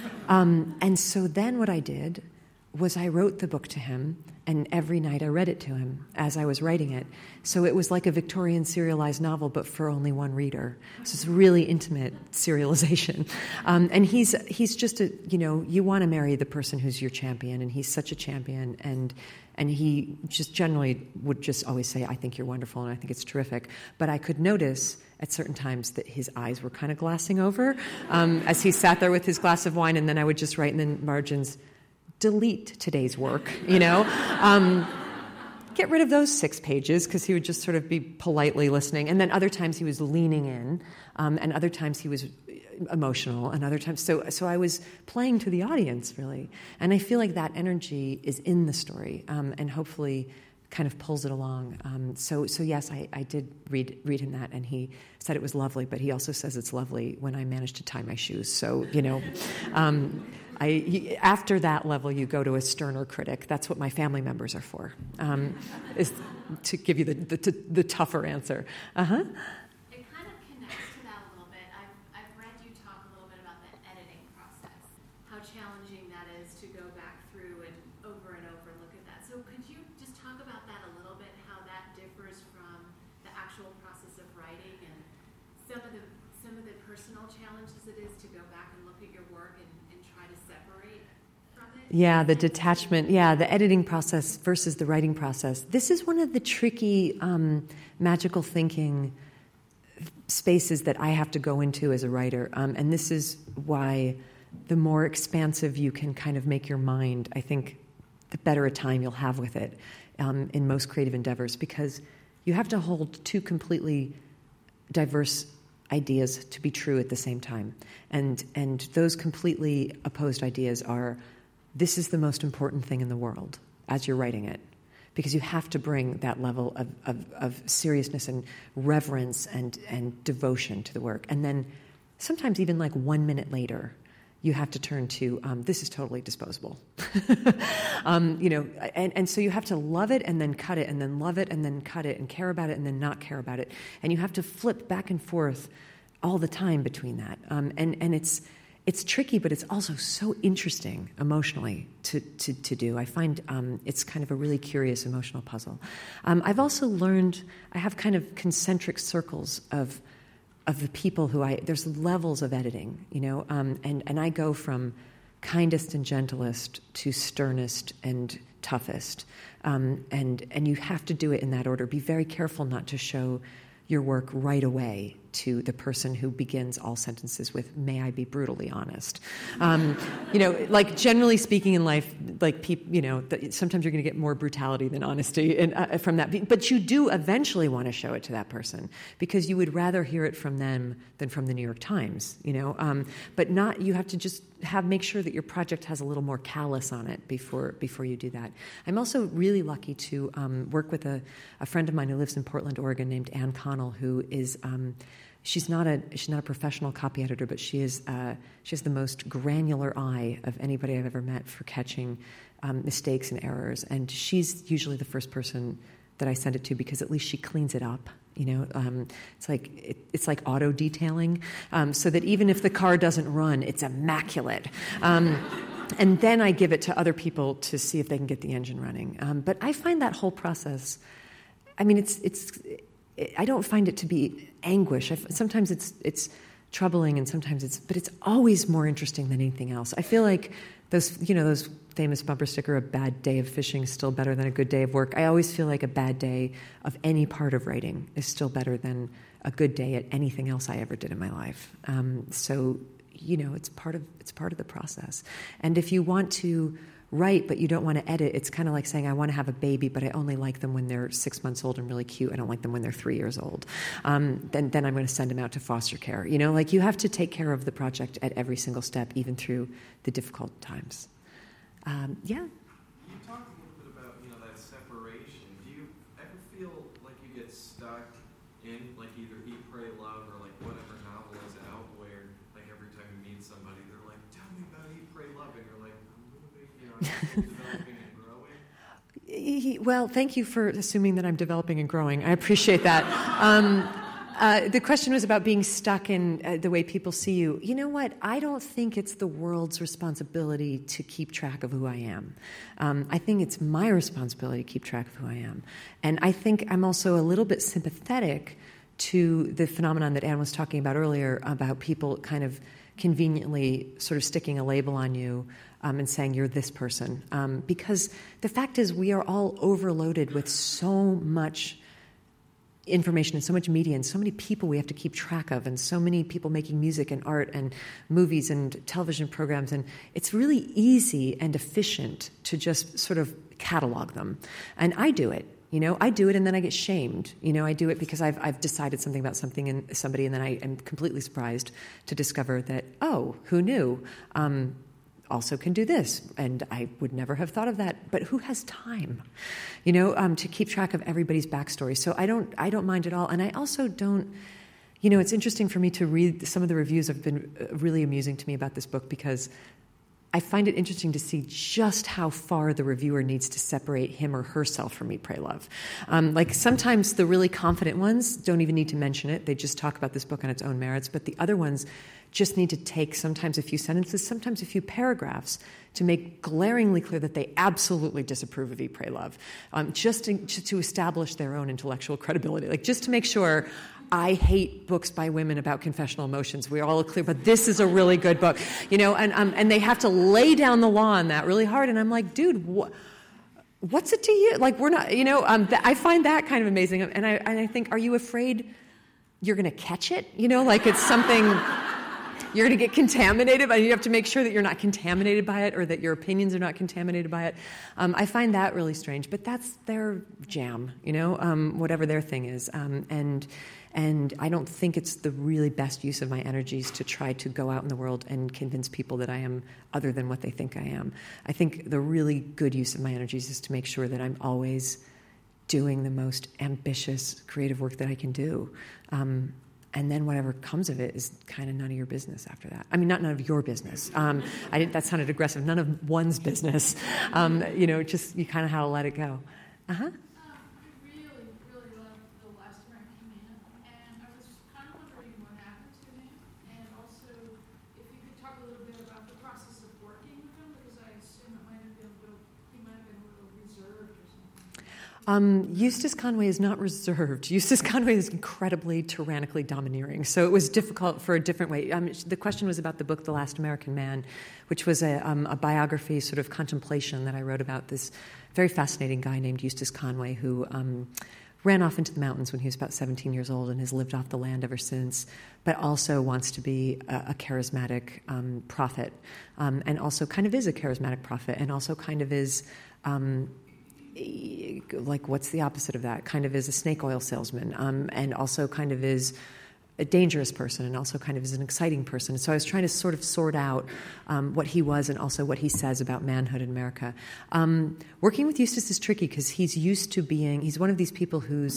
um, and so then what I did was I wrote the book to him, and every night I read it to him as I was writing it. So it was like a Victorian serialized novel, but for only one reader. So it's really intimate serialization. Um, and he's he's just a, you know, you want to marry the person who's your champion, and he's such a champion, and and he just generally would just always say, I think you're wonderful, and I think it's terrific. But I could notice at certain times that his eyes were kind of glassing over um, as he sat there with his glass of wine, and then I would just write in the margins, delete today's work, you know? Um, get rid of those six pages, because he would just sort of be politely listening. And then other times he was leaning in, um, and other times he was emotional, and other times... So, so I was playing to the audience, really. And I feel like that energy is in the story, um, and hopefully kind of pulls it along. Um, so, so yes, I, I did read read him that, and he said it was lovely, but he also says it's lovely when I managed to tie my shoes. So, you know... Um, I, after that level, you go to a sterner critic. That's what my family members are for, um, is to give you the, the, the tougher answer. Uh-huh. It kind of connects to that a little bit. I've, I've read you talk a little bit about the editing process, how challenging that is to go back through and over and over look at that. So could you just talk about that a little bit, how that differs from the actual process of writing, and some of the some of the personal challenges it is to go back and look at your work and Yeah, the detachment, yeah, the editing process versus the writing process. This is one of the tricky um, magical thinking spaces that I have to go into as a writer. Um, and this is why the more expansive you can kind of make your mind, I think the better a time you'll have with it um, in most creative endeavors, because you have to hold two completely diverse ideas to be true at the same time. And, and those completely opposed ideas are, this is the most important thing in the world as you're writing it, because you have to bring that level of, of, of seriousness and reverence and, and devotion to the work. And then sometimes even like one minute later, you have to turn to, um, this is totally disposable. um, you know, and, and so you have to love it and then cut it, and then love it and then cut it, and care about it and then not care about it. And you have to flip back and forth all the time between that. Um, and, and it's... It's tricky, but it's also so interesting emotionally to, to, to do. I find um, it's kind of a really curious emotional puzzle. Um, I've also learned, I have kind of concentric circles of of the people who I, there's levels of editing, you know, um, and, and I go from kindest and gentlest to sternest and toughest. Um, and, and you have to do it in that order. Be very careful not to show your work right away to the person who begins all sentences with, may I be brutally honest. Um, you know, like generally speaking in life, like people, you know, the, sometimes you're going to get more brutality than honesty and, uh, from that. But you do eventually want to show it to that person, because you would rather hear it from them than from the New York Times, you know. Um, but not, you have to just have, make sure that your project has a little more callus on it before before you do that. I'm also really lucky to um, work with a, a friend of mine who lives in Portland, Oregon, named Ann Connell, who is... Um, she's not a she's not a professional copy editor, but she is uh, she has the most granular eye of anybody I've ever met for catching um, mistakes and errors. And she's usually the first person that I send it to because at least she cleans it up. You know, um, it's like it, it's like auto detailing, um, so that even if the car doesn't run, it's immaculate. Um, and then I give it to other people to see if they can get the engine running. Um, but I find that whole process, I mean, it's it's. It, I don't find it to be anguish. I, sometimes it's it's troubling, and sometimes it's, but it's always more interesting than anything else. I feel like those, you know, those famous bumper sticker, a bad day of fishing is still better than a good day of work. I always feel like a bad day of any part of writing is still better than a good day at anything else I ever did in my life. Um, so, you know, it's part of it's part of the process. And if you want to write but you don't want to edit, it's kind of like saying I want to have a baby but I only like them when they're six months old and really cute. I don't like them when they're three years old. Um, then, then I'm going to send them out to foster care. You know, like you have to take care of the project at every single step, even through the difficult times. Um, yeah. You talked a little bit about, you know, that separation. Do you ever feel like you get stuck in like either Eat, Pray, Love or like whatever novel is out where like every time you meet somebody they're like, tell me about Eat, Pray, Love, and you're like, you know, I'm developing and growing? Well, thank you for assuming that I'm developing and growing. I appreciate that. Um, uh, the question was about being stuck in uh, the way people see you. You know what? I don't think it's the world's responsibility to keep track of who I am. Um, I think it's my responsibility to keep track of who I am. And I think I'm also a little bit sympathetic to the phenomenon that Anne was talking about earlier about people kind of conveniently sort of sticking a label on you um, and saying you're this person. Um, because the fact is we are all overloaded with so much information and so much media and so many people we have to keep track of and so many people making music and art and movies and television programs. And it's really easy and efficient to just sort of catalog them. And I do it. You know, I do it and then I get shamed. You know, I do it because I've I've decided something about something and somebody, and then I am completely surprised to discover that, oh, who knew? Um, also can do this, and I would never have thought of that. But who has time, you know, um, to keep track of everybody's backstory? So I don't I don't mind at all, and I also don't. You know, it's interesting for me to read some of the reviews have been really amusing to me about this book because I find it interesting to see just how far the reviewer needs to separate him or herself from Eat, Pray, Love. Um, like sometimes the really confident ones don't even need to mention it. They just talk about this book on its own merits. But the other ones just need to take sometimes a few sentences, sometimes a few paragraphs to make glaringly clear that they absolutely disapprove of Eat, Pray, Love, um, just, to, just to establish their own intellectual credibility, like just to make sure I hate books by women about confessional emotions. We're all clear, but this is a really good book, you know, and um, and they have to lay down the law on that really hard. And I'm like, dude, wh- what's it to you? Like, we're not, you know, um, th- I find that kind of amazing. And I, and I think, are you afraid you're going to catch it? You know, like it's something you're going to get contaminated by. You have to make sure that you're not contaminated by it or that your opinions are not contaminated by it. Um, I find that really strange, but that's their jam, you know, um, whatever their thing is. Um, and And I don't think it's the really best use of my energies to try to go out in the world and convince people that I am other than what they think I am. I think the really good use of my energies is to make sure that I'm always doing the most ambitious, creative work that I can do. Um, and then whatever comes of it is kind of none of your business after that. I mean, not none of your business. Um, I didn't, that sounded aggressive. None of one's business. Um, you know, just you kind of have to let it go. Uh-huh. Um, Eustace Conway is not reserved. Eustace Conway is incredibly tyrannically domineering, so it was difficult for a different way. Um, the question was about the book The Last American Man, which was a, um, a biography, sort of contemplation that I wrote about this very fascinating guy named Eustace Conway who um, ran off into the mountains when he was about seventeen years old and has lived off the land ever since, but also wants to be a, a charismatic um, prophet, um, and also kind of is a charismatic prophet, and also kind of is... Um, like what's the opposite of that? Kind of is a snake oil salesman, um, and also kind of is a dangerous person, and also kind of is an exciting person. So I was trying to sort of sort out um, what he was and also what he says about manhood in America. Um, working with Eustace is tricky because he's used to being, he's one of these people who's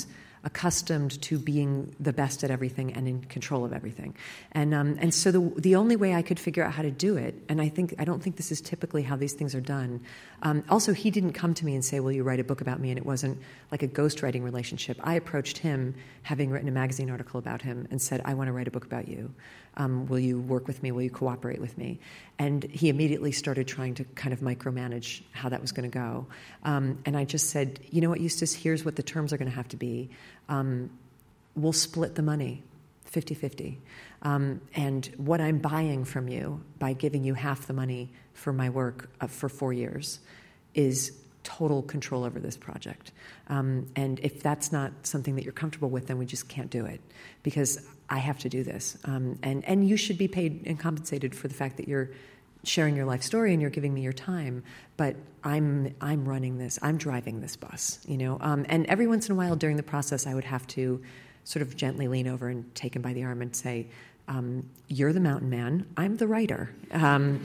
accustomed to being the best at everything and in control of everything. And um, and so the the only way I could figure out how to do it, and I think I don't think this is typically how these things are done. Um, also, he didn't come to me and say, "Will you write a book about me?" And it wasn't like a ghostwriting relationship. I approached him, having written a magazine article about him, and said, "I want to write a book about you. Um, will you work with me? Will you cooperate with me?" And he immediately started trying to kind of micromanage how that was going to go. Um, and I just said, "You know what, Eustace? Here's what the terms are going to have to be. Um, we'll split the money, fifty-fifty. Um, and what I'm buying from you by giving you half the money for my work uh, for four years is total control over this project. Um, and if that's not something that you're comfortable with, then we just can't do it because I have to do this. Um, and, and you should be paid and compensated for the fact that you're sharing your life story and you're giving me your time, but I'm I'm running this, I'm driving this bus, you know. Um, and every once in a while during the process, I would have to sort of gently lean over and take him by the arm and say, um, "You're the mountain man, I'm the writer. Um,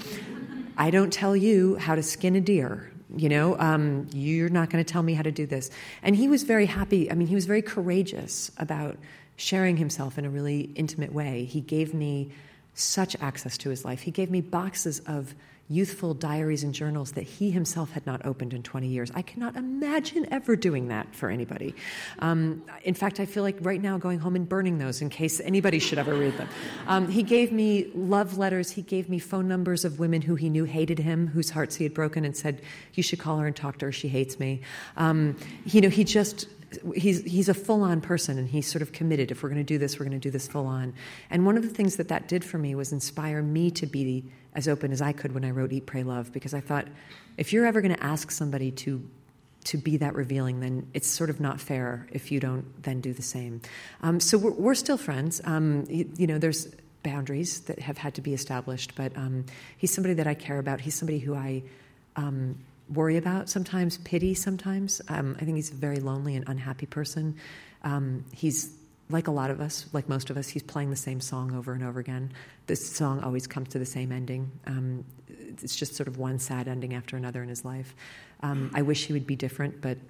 I don't tell you how to skin a deer. You know, um, you're not going to tell me how to do this." And he was very happy. I mean, he was very courageous about sharing himself in a really intimate way. He gave me such access to his life. He gave me boxes of youthful diaries and journals that he himself had not opened in twenty years. I cannot imagine ever doing that for anybody. Um, in fact, I feel like right now going home and burning those in case anybody should ever read them. Um, he gave me love letters. He gave me phone numbers of women who he knew hated him, whose hearts he had broken, and said, "You should call her and talk to her. She hates me." Um, you know, he just... He's he's a full-on person, and he's sort of committed. If we're going to do this, we're going to do this full-on. And one of the things that that did for me was inspire me to be as open as I could when I wrote Eat, Pray, Love, because I thought, if you're ever going to ask somebody to to be that revealing, then it's sort of not fair if you don't then do the same. Um, so we're, we're still friends. Um, you, you know, there's boundaries that have had to be established, but um, he's somebody that I care about. He's somebody who I... Um, worry about sometimes, pity sometimes. Um, I think he's a very lonely and unhappy person. Um, he's, like a lot of us, like most of us, he's playing the same song over and over again. This song always comes to the same ending. Um, it's just sort of one sad ending after another in his life. Um, I wish he would be different, but,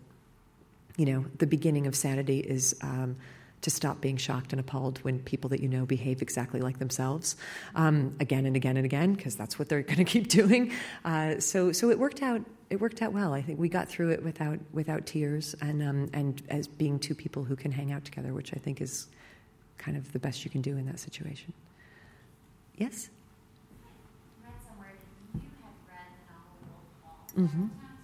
you know, the beginning of sanity is... Um, to stop being shocked and appalled when people that you know behave exactly like themselves um, again and again and again, because that's what they're going to keep doing. Uh, so, so it worked out. It worked out well. I think we got through it without without tears, and um, and as being two people who can hang out together, which I think is kind of the best you can do in that situation. Yes. I read somewhere that you have read the novel Wolf Hall. Mm-hmm.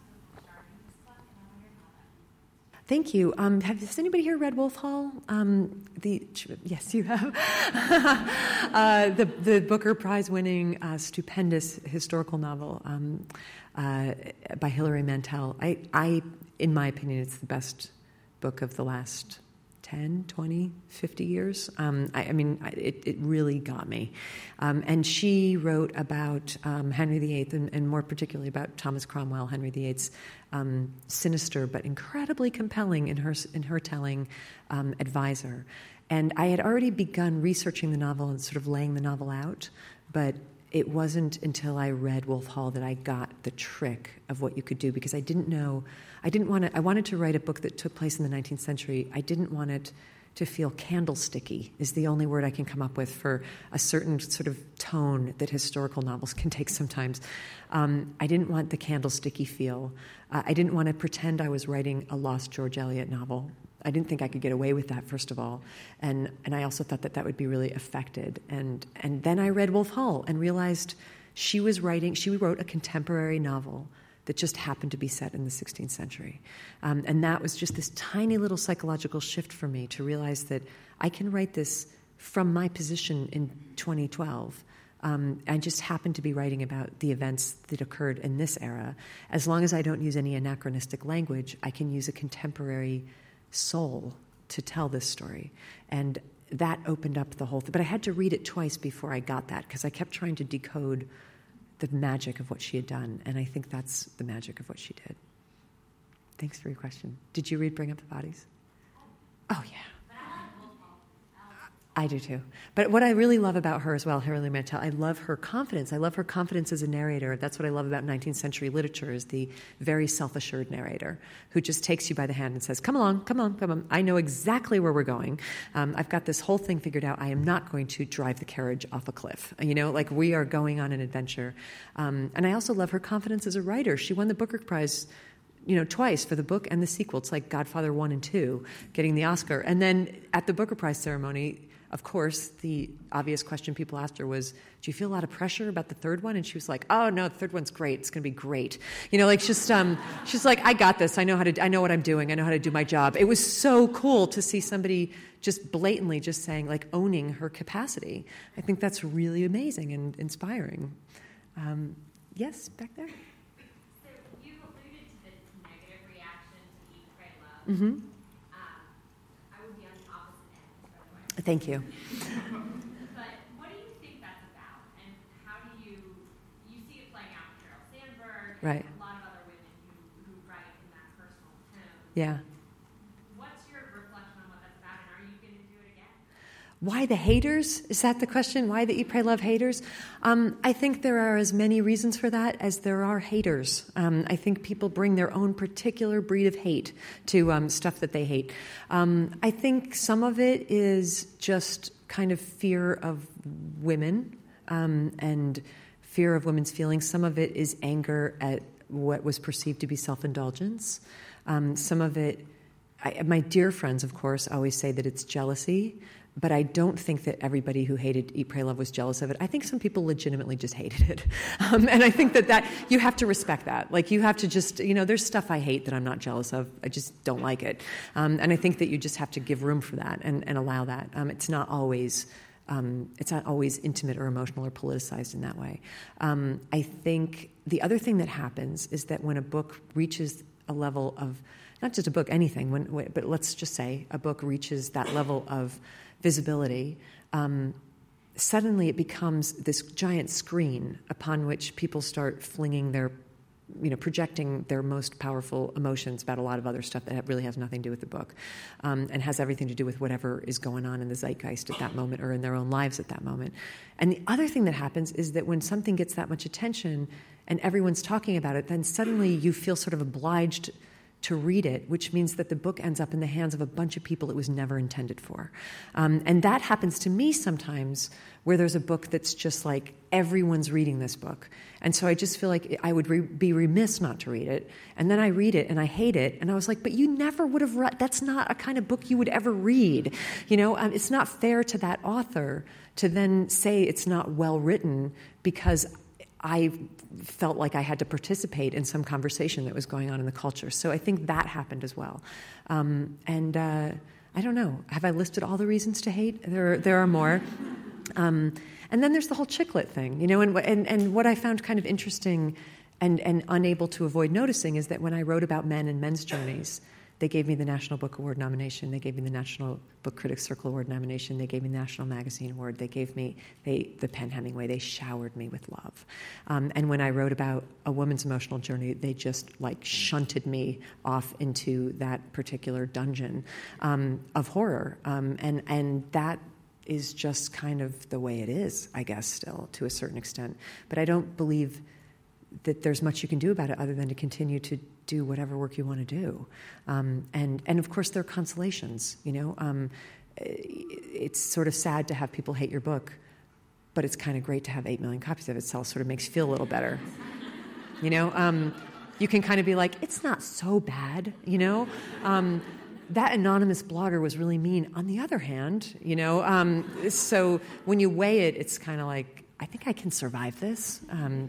Thank you. Um, have, has anybody here read Wolf Hall? Um, the yes, you have. uh, the the Booker Prize-winning, uh, stupendous historical novel um, uh, by Hilary Mantel. I, I, in my opinion, it's the best book of the last ten, twenty, fifty years. Um, I, I mean, it, it really got me. Um, and she wrote about um, Henry the Eighth, and, and more particularly about Thomas Cromwell, Henry the Eighth's um, sinister but incredibly compelling in her in her telling um, advisor. And I had already begun researching the novel and sort of laying the novel out, but it wasn't until I read Wolf Hall that I got the trick of what you could do, because I didn't know, I didn't want to, I wanted to write a book that took place in the nineteenth century. I didn't want it to feel candlesticky, is the only word I can come up with for a certain sort of tone that historical novels can take sometimes. Um, I didn't want the candlesticky feel. Uh, I didn't want to pretend I was writing a lost George Eliot novel. I didn't think I could get away with that, first of all. And and I also thought that that would be really affected. And and then I read Wolf Hall and realized she was writing, she wrote a contemporary novel that just happened to be set in the sixteenth century. Um, and that was just this tiny little psychological shift for me to realize that I can write this from my position in twenty twelve. Um, I just happen to be writing about the events that occurred in this era. As long as I don't use any anachronistic language, I can use a contemporary soul to tell this story. And that opened up the whole thing. But I had to read it twice before I got that, because I kept trying to decode the magic of what she had done. And I think that's the magic of what she did. Thanks for your question. Did you read Bring Up the Bodies? Oh, yeah. I do too. But what I really love about her as well, Hilary Mantel, I love her confidence. I love her confidence as a narrator. That's what I love about nineteenth century literature, is the very self-assured narrator who just takes you by the hand and says, come along, come on, come on. I know exactly where we're going. Um, I've got this whole thing figured out. I am not going to drive the carriage off a cliff. You know, like we are going on an adventure. Um, and I also love her confidence as a writer. She won the Booker Prize you know, twice for the book and the sequel. It's like Godfather one and two, getting the Oscar. And then at the Booker Prize ceremony, of course, the obvious question people asked her was, do you feel a lot of pressure about the third one? And she was like, oh, no, the third one's great. It's going to be great. You know, like just, um, she's like, I got this. I know how to, I know what I'm doing. I know how to do my job. It was so cool to see somebody just blatantly just saying, like, owning her capacity. I think that's really amazing and inspiring. Um, yes, back there? Mm-hmm. Um, I would be on the opposite end, by the way. Thank you. But what do you think that's about? And how do you, you see it playing out with Sheryl Sandberg, right, and a lot of other women who, who write in that personal tone. Yeah. What's your reflection on what that's about, and are you going to do it again? Why the haters? Is that the question? Why the Eat, Pray, Love haters? Um, I think there are as many reasons for that as there are haters. Um, I think people bring their own particular breed of hate to um, stuff that they hate. Um, I think some of it is just kind of fear of women um, and fear of women's feelings. Some of it is anger at what was perceived to be self-indulgence. Um, some of it, I, my dear friends, of course, always say that it's jealousy. But I don't think that everybody who hated Eat, Pray, Love was jealous of it. I think some people legitimately just hated it. Um, and I think that, that you have to respect that. Like, you have to just, you know, there's stuff I hate that I'm not jealous of. I just don't like it. Um, and I think that you just have to give room for that and, and allow that. Um, it's not always... Um, it's not always intimate or emotional or politicized in that way. Um, I think the other thing that happens is that when a book reaches a level of, not just a book, anything, when, but let's just say a book reaches that level of visibility, um, suddenly it becomes this giant screen upon which people start flinging their, you know, projecting their most powerful emotions about a lot of other stuff that really has nothing to do with the book, um, and has everything to do with whatever is going on in the zeitgeist at that moment or in their own lives at that moment. And the other thing that happens is that when something gets that much attention and everyone's talking about it, then suddenly you feel sort of obliged to read it, which means that the book ends up in the hands of a bunch of people it was never intended for. Um, and that happens to me sometimes, where there's a book that's just like, everyone's reading this book. And so I just feel like I would re- be remiss not to read it. And then I read it and I hate it. And I was like, but you never would have read, that's not a kind of book you would ever read. You know, um, it's not fair to that author to then say it's not well written because I felt like I had to participate in some conversation that was going on in the culture. So I think that happened as well. Um, and uh, I don't know. Have I listed all the reasons to hate? There, there are more. Um, and then there's the whole chick lit thing, you know. And, and and what I found kind of interesting and and unable to avoid noticing is that when I wrote about men and men's journeys, they gave me the National Book Award nomination. They gave me the National Book Critics Circle Award nomination. They gave me the National Magazine Award. They gave me they, the Penn Hemingway. They showered me with love. Um, and when I wrote about a woman's emotional journey, they just like shunted me off into that particular dungeon um, of horror. Um, and and that is just kind of the way it is, I guess, still to a certain extent. But I don't believe that there's much you can do about it other than to continue to do whatever work you want to do. Um, and, and of course, there are consolations, you know. Um, it's sort of sad to have people hate your book, but it's kind of great to have eight million copies of it sell. Sort of makes you feel a little better, you know. Um, you can kind of be like, it's not so bad, you know. Um, that anonymous blogger was really mean. On the other hand, you know, um, so when you weigh it, it's kind of like, I think I can survive this. Um,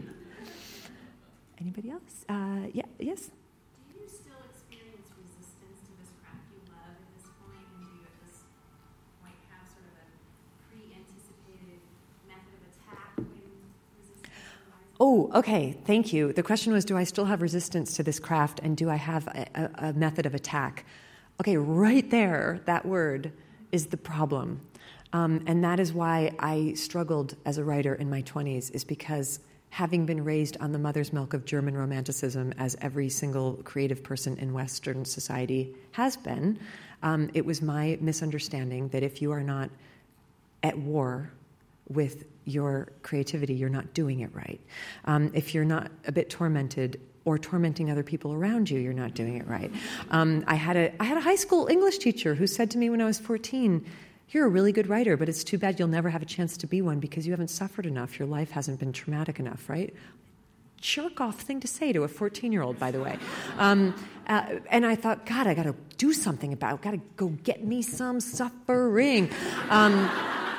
Anybody else? Uh, yeah, yes? Do you still experience resistance to this craft you love at this point? And do you at this point have sort of a pre-anticipated method of attack when resistance arises? Oh, okay. Thank you. The question was, do I still have resistance to this craft, and do I have a, a, a method of attack? Okay, right there, that word is the problem. Um, and that is why I struggled as a writer in my twenties, is because having been raised on the mother's milk of German Romanticism, as every single creative person in Western society has been, um, it was my misunderstanding that if you are not at war with your creativity, you're not doing it right. Um, if you're not a bit tormented or tormenting other people around you, you're not doing it right. Um, I had a I had a high school English teacher who said to me when I was fourteen, "You're a really good writer, but it's too bad you'll never have a chance to be one because you haven't suffered enough. Your life hasn't been traumatic enough," right? Jerk-off thing to say to a fourteen-year-old, by the way. Um, uh, and I thought, God, I got to do something about it. Got to go get me some suffering. Um,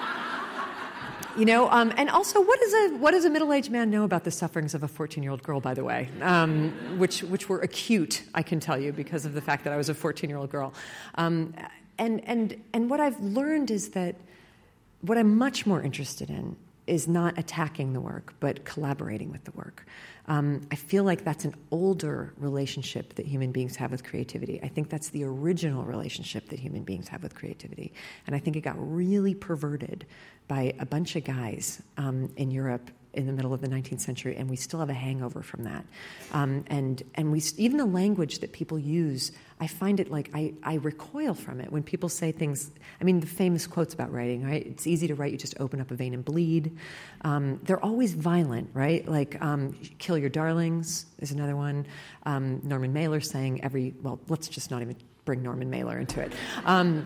You know, um, and also, what does a what does a middle-aged man know about the sufferings of a fourteen-year-old girl? By the way, um, which which were acute, I can tell you, because of the fact that I was a fourteen-year-old girl. Um, and and and what I've learned is that what I'm much more interested in is not attacking the work, but collaborating with the work. Um, I feel like that's an older relationship that human beings have with creativity. I think that's the original relationship that human beings have with creativity. And I think it got really perverted by a bunch of guys um, in Europe in the middle of the nineteenth century, and we still have a hangover from that. Um, and and we even the language that people use, I find it like I, I recoil from it when people say things. I mean, the famous quotes about writing, right? It's easy to write, you just open up a vein and bleed. Um, they're always violent, right? Like, um, kill your darlings is another one. Um, Norman Mailer saying every, well, let's just not even bring Norman Mailer into it. Um,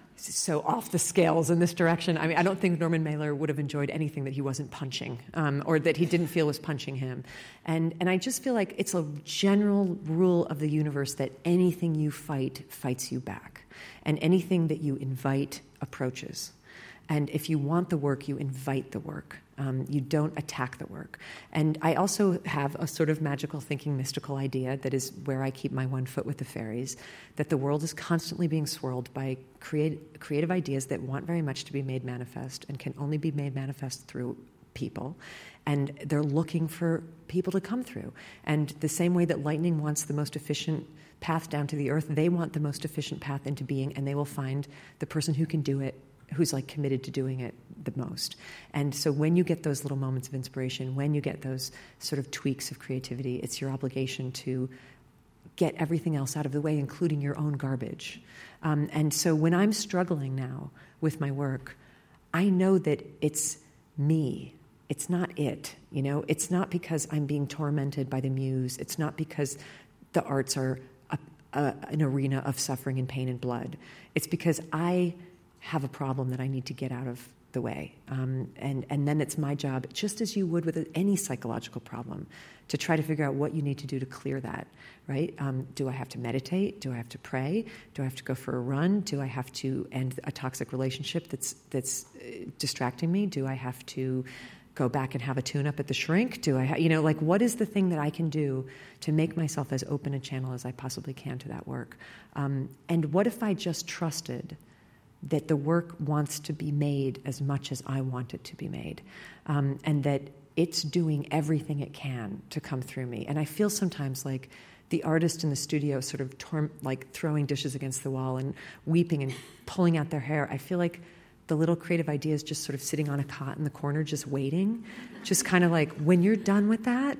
so off the scales in this direction. I mean, I don't think Norman Mailer would have enjoyed anything that he wasn't punching um, or that he didn't feel was punching him. And and I just feel like it's a general rule of the universe that anything you fight fights you back. And anything that you invite approaches. And if you want the work, you invite the work. Um, you don't attack the work. And I also have a sort of magical thinking, mystical idea that is where I keep my one foot with the fairies, that the world is constantly being swirled by create, creative ideas that want very much to be made manifest and can only be made manifest through people. And they're looking for people to come through. And the same way that lightning wants the most efficient path down to the earth, they want the most efficient path into being, and they will find the person who can do it, who's like committed to doing it the most. And so when you get those little moments of inspiration, when you get those sort of tweaks of creativity, it's your obligation to get everything else out of the way, including your own garbage. Um, and so when I'm struggling now with my work, I know that it's me. It's not it, you know? It's not because I'm being tormented by the muse. It's not because the arts are a, a, an arena of suffering and pain and blood. It's because I have a problem that I need to get out of the way. Um, and, and then it's my job, just as you would with any psychological problem, to try to figure out what you need to do to clear that, right? Um, do I have to meditate? Do I have to pray? Do I have to go for a run? Do I have to end a toxic relationship that's that's uh, distracting me? Do I have to go back and have a tune-up at the shrink? Do I, ha- you know, like, what is the thing that I can do to make myself as open a channel as I possibly can to that work? Um, and what if I just trusted that the work wants to be made as much as I want it to be made, um, and that it's doing everything it can to come through me. And I feel sometimes like the artist in the studio sort of tor- like throwing dishes against the wall and weeping and pulling out their hair. I feel like the little creative idea is just sort of sitting on a cot in the corner, just waiting, just kind of like, when you're done with that,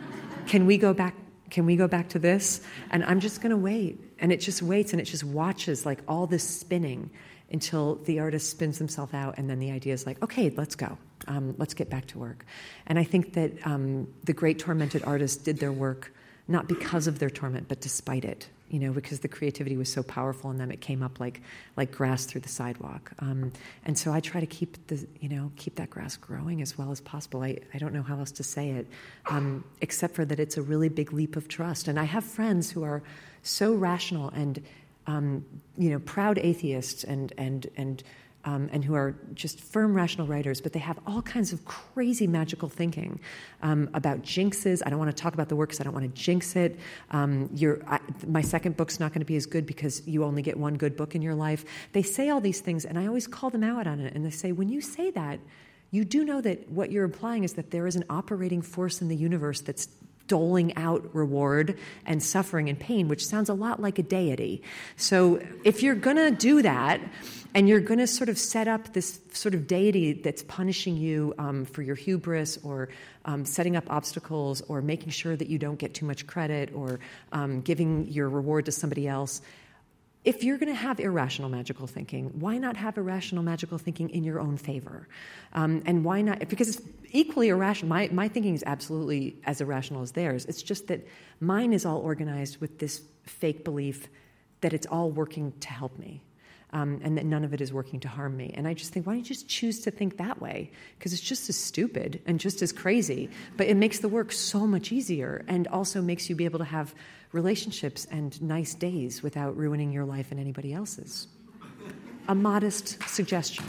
can we go back? Can we go back to this? And I'm just going to wait. And it just waits, and it just watches like all this spinning until the artist spins himself out, and then the idea is like, okay, let's go. Um, let's get back to work. And I think that um, the great tormented artists did their work not because of their torment, but despite it, you know, because the creativity was so powerful in them, it came up like like grass through the sidewalk. Um, and so I try to keep the, you know, keep that grass growing as well as possible. I, I don't know how else to say it, um, except for that it's a really big leap of trust. And I have friends who are so rational and Um, you know, proud atheists and and and um, and who are just firm rational writers, but they have all kinds of crazy magical thinking um, about jinxes. I don't want to talk about the work because I don't want to jinx it. Um, you're, I, my second book's not going to be as good because you only get one good book in your life. They say all these things, and I always call them out on it. And they say, when you say that, you do know that what you're implying is that there is an operating force in the universe that's doling out reward and suffering and pain, which sounds a lot like a deity. So if you're going to do that, and you're going to sort of set up this sort of deity that's punishing you um, for your hubris, or um, setting up obstacles, or making sure that you don't get too much credit, or um, giving your reward to somebody else, if you're going to have irrational magical thinking, why not have irrational magical thinking in your own favor? Um, and why not? Because it's equally irrational. My, my thinking is absolutely as irrational as theirs. It's just that mine is all organized with this fake belief that it's all working to help me. Um, and that none of it is working to harm me. And I just think, why don't you just choose to think that way? Because it's just as stupid and just as crazy, but it makes the work so much easier and also makes you be able to have relationships and nice days without ruining your life and anybody else's. A modest suggestion.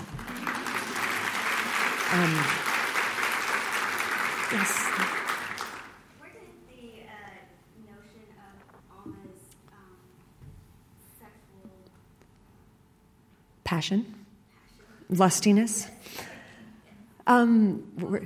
Um, yes. Where did the uh, notion of Alma's um, sexual passion, lustiness. Um,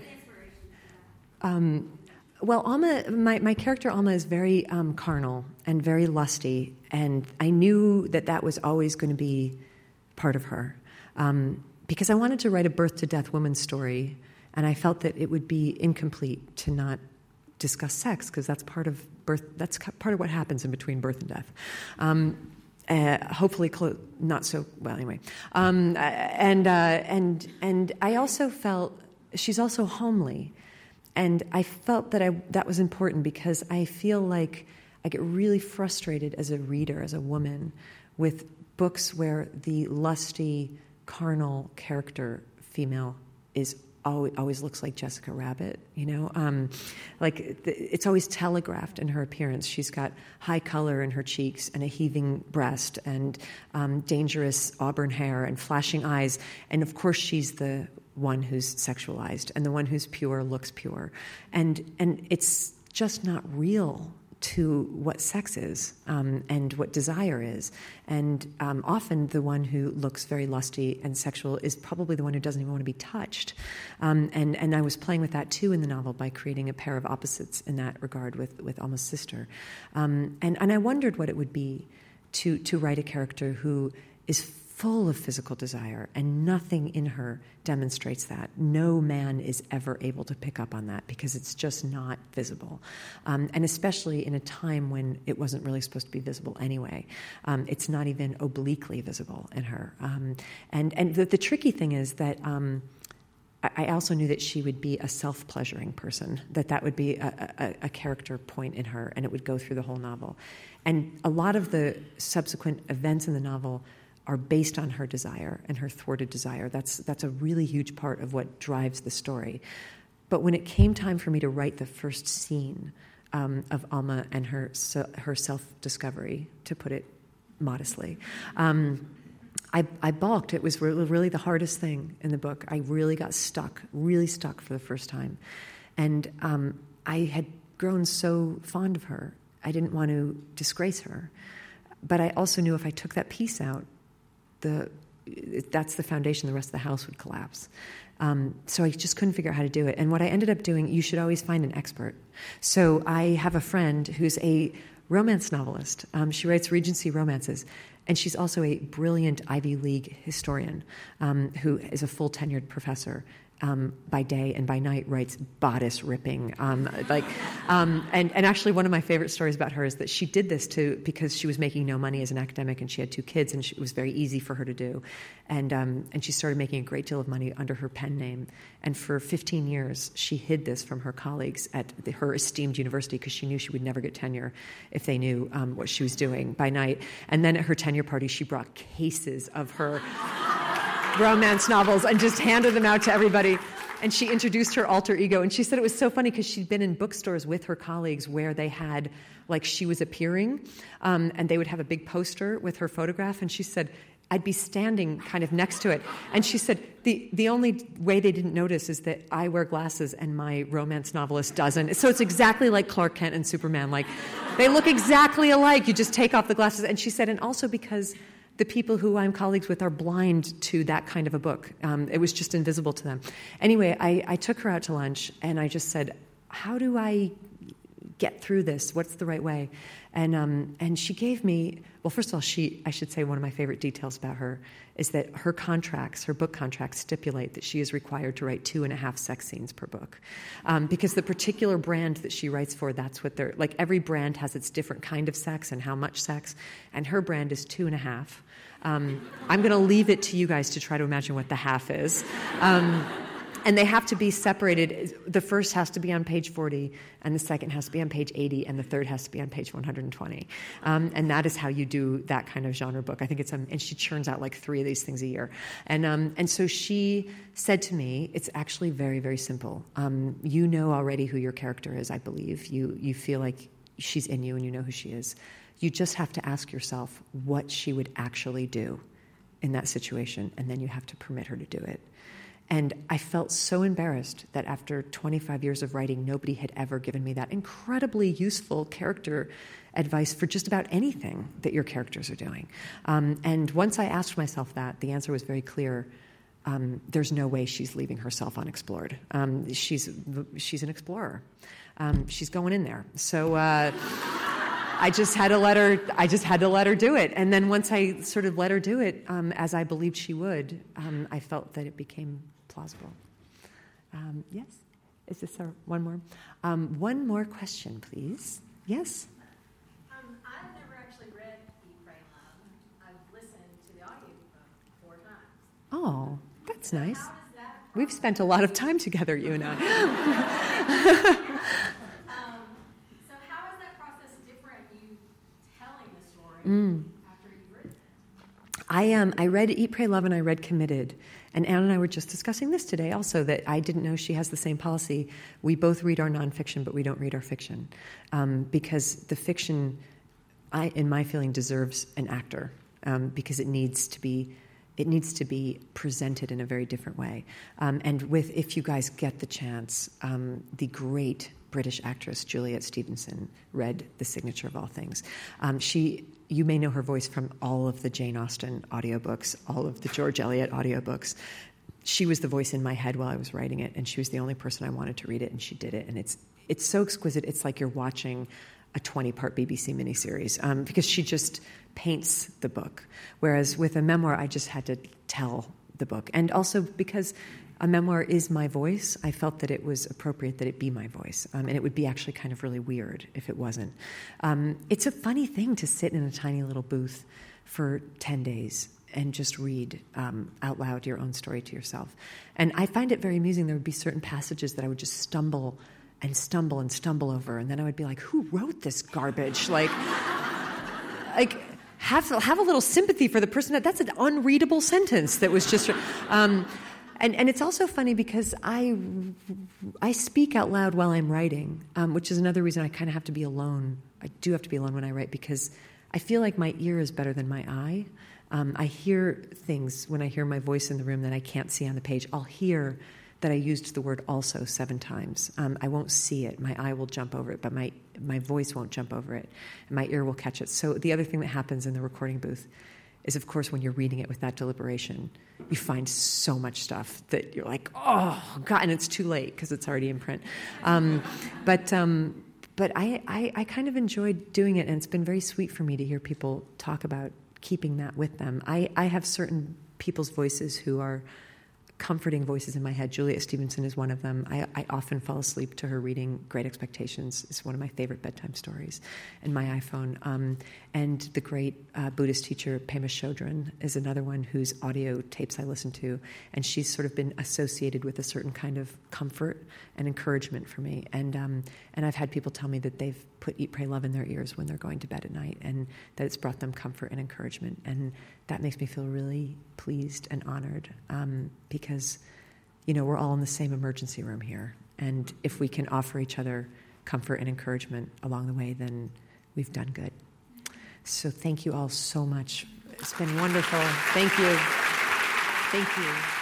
um, well, Alma, my, my character Alma is very um, carnal and very lusty, and I knew that that was always going to be part of her, um, because I wanted to write a birth-to-death woman's story, and I felt that it would be incomplete to not discuss sex, because that's part of birth. That's part of what happens in between birth and death. Um, Uh, hopefully, clo- not so well. Anyway, um, and uh, and and I also felt she's also homely, and I felt that I that was important because I feel like I get really frustrated as a reader, as a woman, with books where the lusty, carnal character female is always, always looks like Jessica Rabbit, you know? Um, like, it's always telegraphed in her appearance. She's got high color in her cheeks and a heaving breast and um, dangerous auburn hair and flashing eyes. And, of course, she's the one who's sexualized, and the one who's pure looks pure. And, and it's just not real to what sex is um, and what desire is. And um, often the one who looks very lusty and sexual is probably the one who doesn't even want to be touched. Um, and, and I was playing with that too in the novel by creating a pair of opposites in that regard with, with Alma's sister. Um, and, and I wondered what it would be to, to write a character who is full of physical desire, and nothing in her demonstrates that. No man is ever able to pick up on that because it's just not visible. Um, and especially in a time when it wasn't really supposed to be visible anyway. Um, it's not even obliquely visible in her. Um, and and the, the tricky thing is that um, I, I also knew that she would be a self-pleasuring person, that that would be a, a, a character point in her, and it would go through the whole novel. And a lot of the subsequent events in the novel are based on her desire and her thwarted desire. That's that's a really huge part of what drives the story. But when it came time for me to write the first scene um, of Alma and her so, her self-discovery, to put it modestly, um, I, I balked. It was really, really the hardest thing in the book. I really got stuck, really stuck for the first time. And um, I had grown so fond of her, I didn't want to disgrace her. But I also knew if I took that piece out, the that's the foundation, the rest of the house would collapse. Um, so I just couldn't figure out how to do it. And what I ended up doing, you should always find an expert. So I have a friend who's a romance novelist. Um, she writes Regency romances. And she's also a brilliant Ivy League historian um, who is a full tenured professor. Um, by day and by night writes bodice ripping. Um, like, um, and, and actually one of my favorite stories about her is that she did this to because she was making no money as an academic and she had two kids and she, it was very easy for her to do. And, um, and she started making a great deal of money under her pen name. And for fifteen years, she hid this from her colleagues at the, her esteemed university because she knew she would never get tenure if they knew um, what she was doing by night. And then at her tenure party, she brought cases of her romance novels and just handed them out to everybody. And she introduced her alter ego. And she said it was so funny because she'd been in bookstores with her colleagues where they had, like, she was appearing, um, and they would have a big poster with her photograph. And she said, I'd be standing kind of next to it. And she said, the, the only way they didn't notice is that I wear glasses and my romance novelist doesn't. So it's exactly like Clark Kent and Superman. Like, they look exactly alike. You just take off the glasses. And she said, and also because the people who I'm colleagues with are blind to that kind of a book. Um, it was just invisible to them. Anyway, I, I took her out to lunch, and I just said, how do I get through this? What's the right way? And um, and she gave me, well, first of all, she, I should say one of my favorite details about her is that her contracts, her book contracts stipulate that she is required to write two and a half sex scenes per book. Um, because the particular brand that she writes for, that's what they're, like every brand has its different kind of sex and how much sex, and her brand is two and a half. Um, I'm going to leave it to you guys to try to imagine what the half is. Um, And they have to be separated. The first has to be on page forty, and the second has to be on page eighty, and the third has to be on page one hundred twenty. Um, and that is how you do that kind of genre book. I think it's, um, and she churns out like three of these things a year. And um, and so she said to me, it's actually very, very simple. Um, you know already who your character is, I believe. You you feel like she's in you, and you know who she is. You just have to ask yourself what she would actually do in that situation, and then you have to permit her to do it. And I felt so embarrassed that after twenty-five years of writing, nobody had ever given me that incredibly useful character advice for just about anything that your characters are doing. Um, and once I asked myself that, the answer was very clear. Um, there's no way she's leaving herself unexplored. Um, she's she's an explorer. Um, she's going in there. So uh, I just had to let her. I just had to let her do it. And then once I sort of let her do it, um, as I believed she would, um, I felt that it became plausible. Um, yes? Is this our, one more? Um, one more question, please. Yes? Um, I've never actually read Eat, Pray, Love. I've listened to the audiobook four times. Oh, that's nice. How is that? We've spent a lot of time together, you and I. um, so how is that process different, you telling the story Mm. after you've written it? I um I read Eat, Pray, Love, and I read Committed. And Anne and I were just discussing this today also, that I didn't know she has the same policy. We both read our nonfiction, but we don't read our fiction. Um, because the fiction, I, in my feeling, deserves an actor. Um, because it needs to be it needs to be presented in a very different way. Um, and with, if you guys get the chance, um, the great British actress Juliet Stevenson read The Signature of All Things. Um, she... You may know her voice from all of the Jane Austen audiobooks, all of the George Eliot audiobooks. She was the voice in my head while I was writing it, and she was the only person I wanted to read it, and she did it. And it's it's so exquisite. It's like you're watching a twenty-part B B C miniseries um, because she just paints the book. Whereas with a memoir, I just had to tell the book. And also because a memoir is my voice, I felt that it was appropriate that it be my voice. Um, and it would be actually kind of really weird if it wasn't. Um, it's a funny thing to sit in a tiny little booth for ten days and just read um, out loud your own story to yourself. And I find it very amusing. There would be certain passages that I would just stumble and stumble and stumble over. And then I would be like, who wrote this garbage? Like, like have, have a little sympathy for the person. That, that's an unreadable sentence that was just... Um, And, and it's also funny because I, I speak out loud while I'm writing, um, which is another reason I kind of have to be alone. I do have to be alone when I write because I feel like my ear is better than my eye. Um, I hear things when I hear my voice in the room that I can't see on the page. I'll hear that I used the word also seven times. Um, I won't see it. My eye will jump over it, but my, my voice won't jump over it, and my ear will catch it. So the other thing that happens in the recording booth is, of course, when you're reading it with that deliberation, you find so much stuff that you're like, oh, God, and it's too late because it's already in print. Um, but um, but I, I, I kind of enjoyed doing it, and it's been very sweet for me to hear people talk about keeping that with them. I, I have certain people's voices who are comforting voices in my head. Juliet Stevenson is one of them. I, I often fall asleep to her reading Great Expectations. It's one of my favorite bedtime stories. And my iPhone. Um, and the great uh, Buddhist teacher Pema Chodron is another one whose audio tapes I listen to. And she's sort of been associated with a certain kind of comfort and encouragement for me. And um, and I've had people tell me that they've put Eat, Pray, Love in their ears when they're going to bed at night, and that it's brought them comfort and encouragement. And that makes me feel really pleased and honored um, because, you know, we're all in the same emergency room here. And if we can offer each other comfort and encouragement along the way, then we've done good. So thank you all so much. It's been wonderful. Thank you. Thank you.